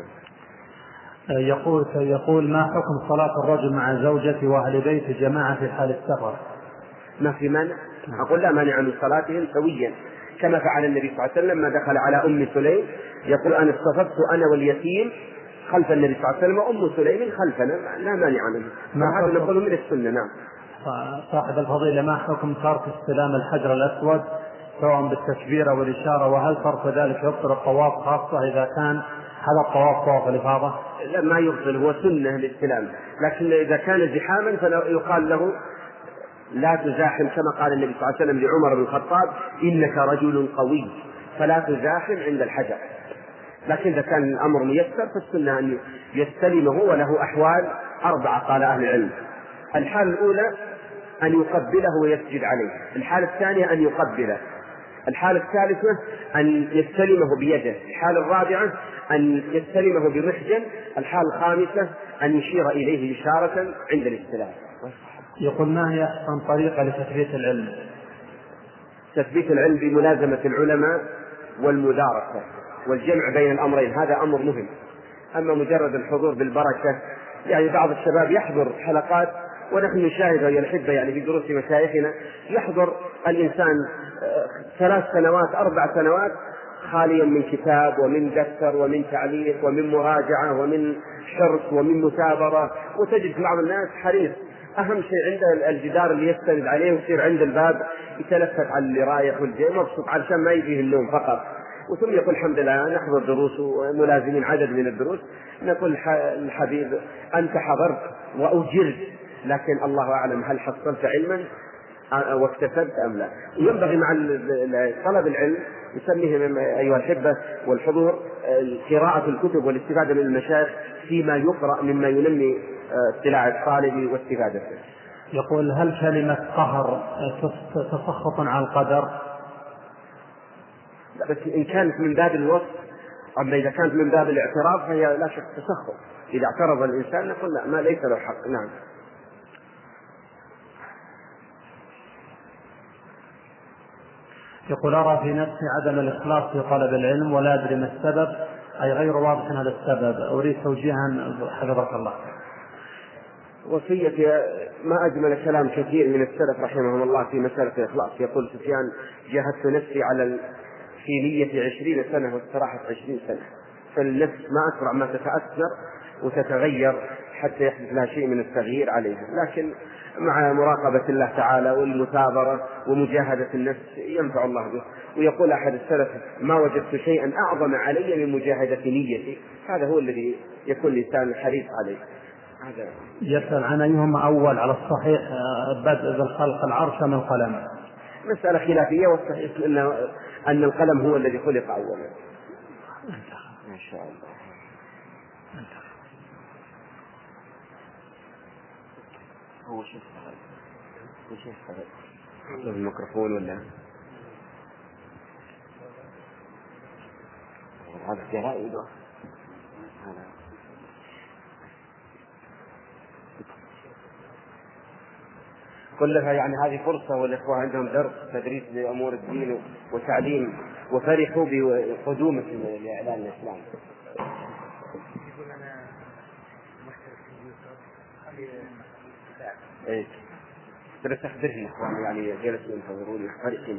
يقول ما حكم صلاة الرجل مع زوجته وأهل بيت جماعة في حال السفر؟ ما في مانع، أقول لا مانع من صلاتهم سويا، كما فعل النبي صلى الله عليه وسلم لما دخل على أم سليم يقول أنا اصطففت أنا واليتيم خلف النبي صلى الله عليه وسلم وأم سليم خلفنا، لا مانع منه، هذا نقول من السنة. نعم. صاحب الفضيلة ما حكم ترك استلام الحجر الأسود سواء بالتكبير والإشارة، وهل ترك ذلك يبطل الطواف خاصة إذا كان هذا الطواف طواف الإفاضة؟ لا ما يبطل، هو سنة الاستلام، لكن إذا كان زحاما فيقال له لا تزاحم، كما قال النبي صلى الله عليه وسلم لعمر بن الخطاب إنك رجل قوي فلا تزاحم عند الحجر. لكن إذا كان الأمر ميسر فالسنة أن يستلمه، وله أحوال 4 قال أهل العلم. الحالة الأولى أن يقبله ويسجد عليه، الحالة الثانية أن يقبله، الحالة الثالثة أن يستلمه بيده، الحالة الرابعة أن يستلمه بمحجن، الحالة الخامسة أن يشير إليه إشارة عند الاستلام. يقول ما هي أحسن طريقة لتثبيت العلم؟ تثبيت العلم بملازمة العلماء والمدارسة والجمع بين الأمرين، هذا أمر مهم. أما مجرد الحضور بالبركة، يعني بعض الشباب يحضر حلقات ونحن نشاهد يا الأحبة يعني في دروس مشايخنا يحضر الإنسان 3 سنوات 4 سنوات خاليا من كتاب ومن دفتر ومن تعليق ومن مراجعة ومن حرص ومن مثابرة، وتجد بعض الناس حريص أهم شيء عنده الجدار اللي يستند عليه، ويصير عند الباب يتلفت على اللي رايح والجاي مبسوط علشان ما يجيه النوم فقط، وثم يقول الحمد لله نحضر دروس وملازمين عدد من الدروس. نقول الحبيب أنت حضرت وأجرت، لكن الله أعلم هل حصلت علما واكتسبت أم لا. ينبغي مع طلب العلم يسميه أيها الأحبة والحضور قراءة الكتب والاستفادة من المشايخ فيما يقرأ مما ينمي اطلاع الطالب واستفادته. يقول هل كلمة قهر تسخط على القدر؟ بس إن كانت من باب الوصف، أما إذا كانت من باب الاعتراض فهي لا شك تسخط. إذا اعترض الإنسان نقول لا، ما ليس له حق. نعم. يقول أرى في نفسي عدم الإخلاص في طلب العلم ولا أدري ما السبب، أي غير واضح هذا السبب، أريد توجيها حفظك الله. وصيتي ما أجمل كلام كثير من السلف رحمهم الله في مسألة الإخلاص. يقول سفيان جاهدت نفسي على في نية 20 سنة واستراحت 20 سنة، فالنفس ما أسرع ما تتأثر وتتغير حتى يحدث لها شيء من التغيير عليها، لكن مع مراقبة الله تعالى والمثابرة ومجاهدة النفس ينفع الله به. ويقول أحد السلف ما وجدت شيئا أعظم علي من مجاهدة نيتي، هذا هو الذي يكون الإنسان حريص عليه. يسأل عن أيهما أول على الصحيح، بدء بالخلق العرش من القلم. مسألة خلافية، والصحيح أن القلم هو الذي خلق أولا. ما شاء الله. هو شيخ الميكروفون ولا هذا جرائد كلها، يعني هذه فرصة، والإخوة عندهم درس تدريس لأمور الدين وتعليم، وفرحوا بقدومة لإعلان الإسلام. إيه بس أخبرهم إخوان، يعني جلسوا ينتظرون فرحين.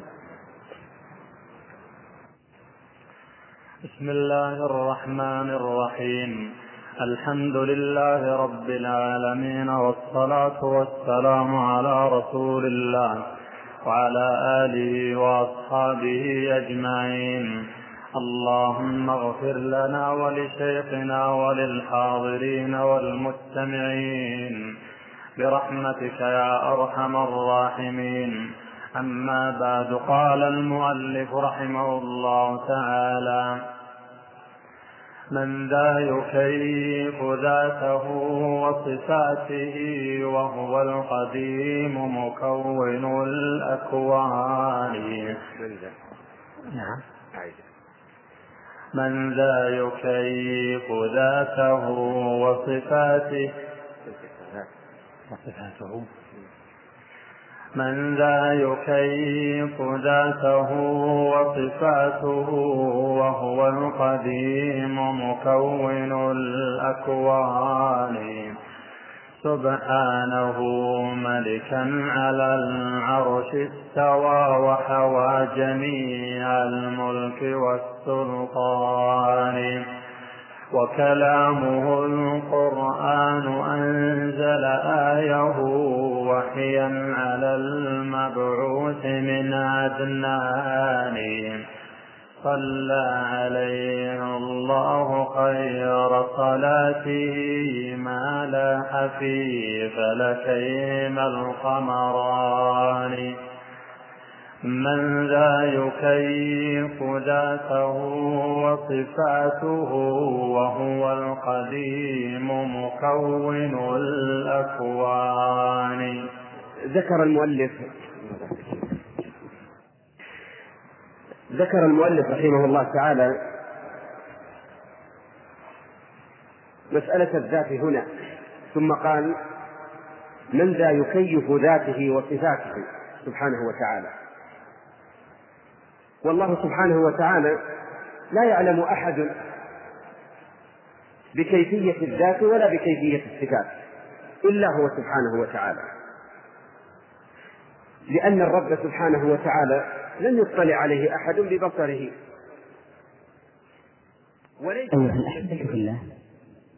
بسم الله الرحمن الرحيم. الحمد لله رب العالمين، والصلاة والسلام على رسول الله وعلى آله وأصحابه أجمعين. اللهم اغفر لنا ولشيخنا وللحاضرين والمستمعين برحمتك يا أرحم الراحمين. أما بعد، قال المؤلف رحمه الله تعالى: من ذا يكيف ذاته وصفاته وهو القديم مكون الأكوان. من ذا يكيف ذاته وصفاته من ذا يكيف ذاته وصفاته وهو القديم مكون الأكوان. سبحانه ملكا على العرش استوى، وحوى جميع الملك والسلطان. وكلامه القرآن أنزل آيه وحيا على المبعوث من عدنان. صلى عليه الله خير صلاته ما لاح في فلكيهما القمران. من ذا يكيف ذاته وصفاته وهو القديم مكون الأكوان. ذكر المؤلف رحمه الله تعالى مسألة الذات هنا، ثم قال: من ذا يكيف ذاته وصفاته سبحانه وتعالى. والله سبحانه وتعالى لا يعلم أحد بكيفية الذات ولا بكيفية الصفات إلا هو سبحانه وتعالى، لأن الرب سبحانه وتعالى لن يطلع عليه أحد ببصره. أيها الأحبة في الله،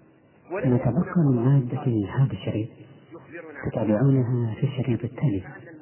نتبقى من مادة هذا الشريط تتابعونها في الشريط التالي.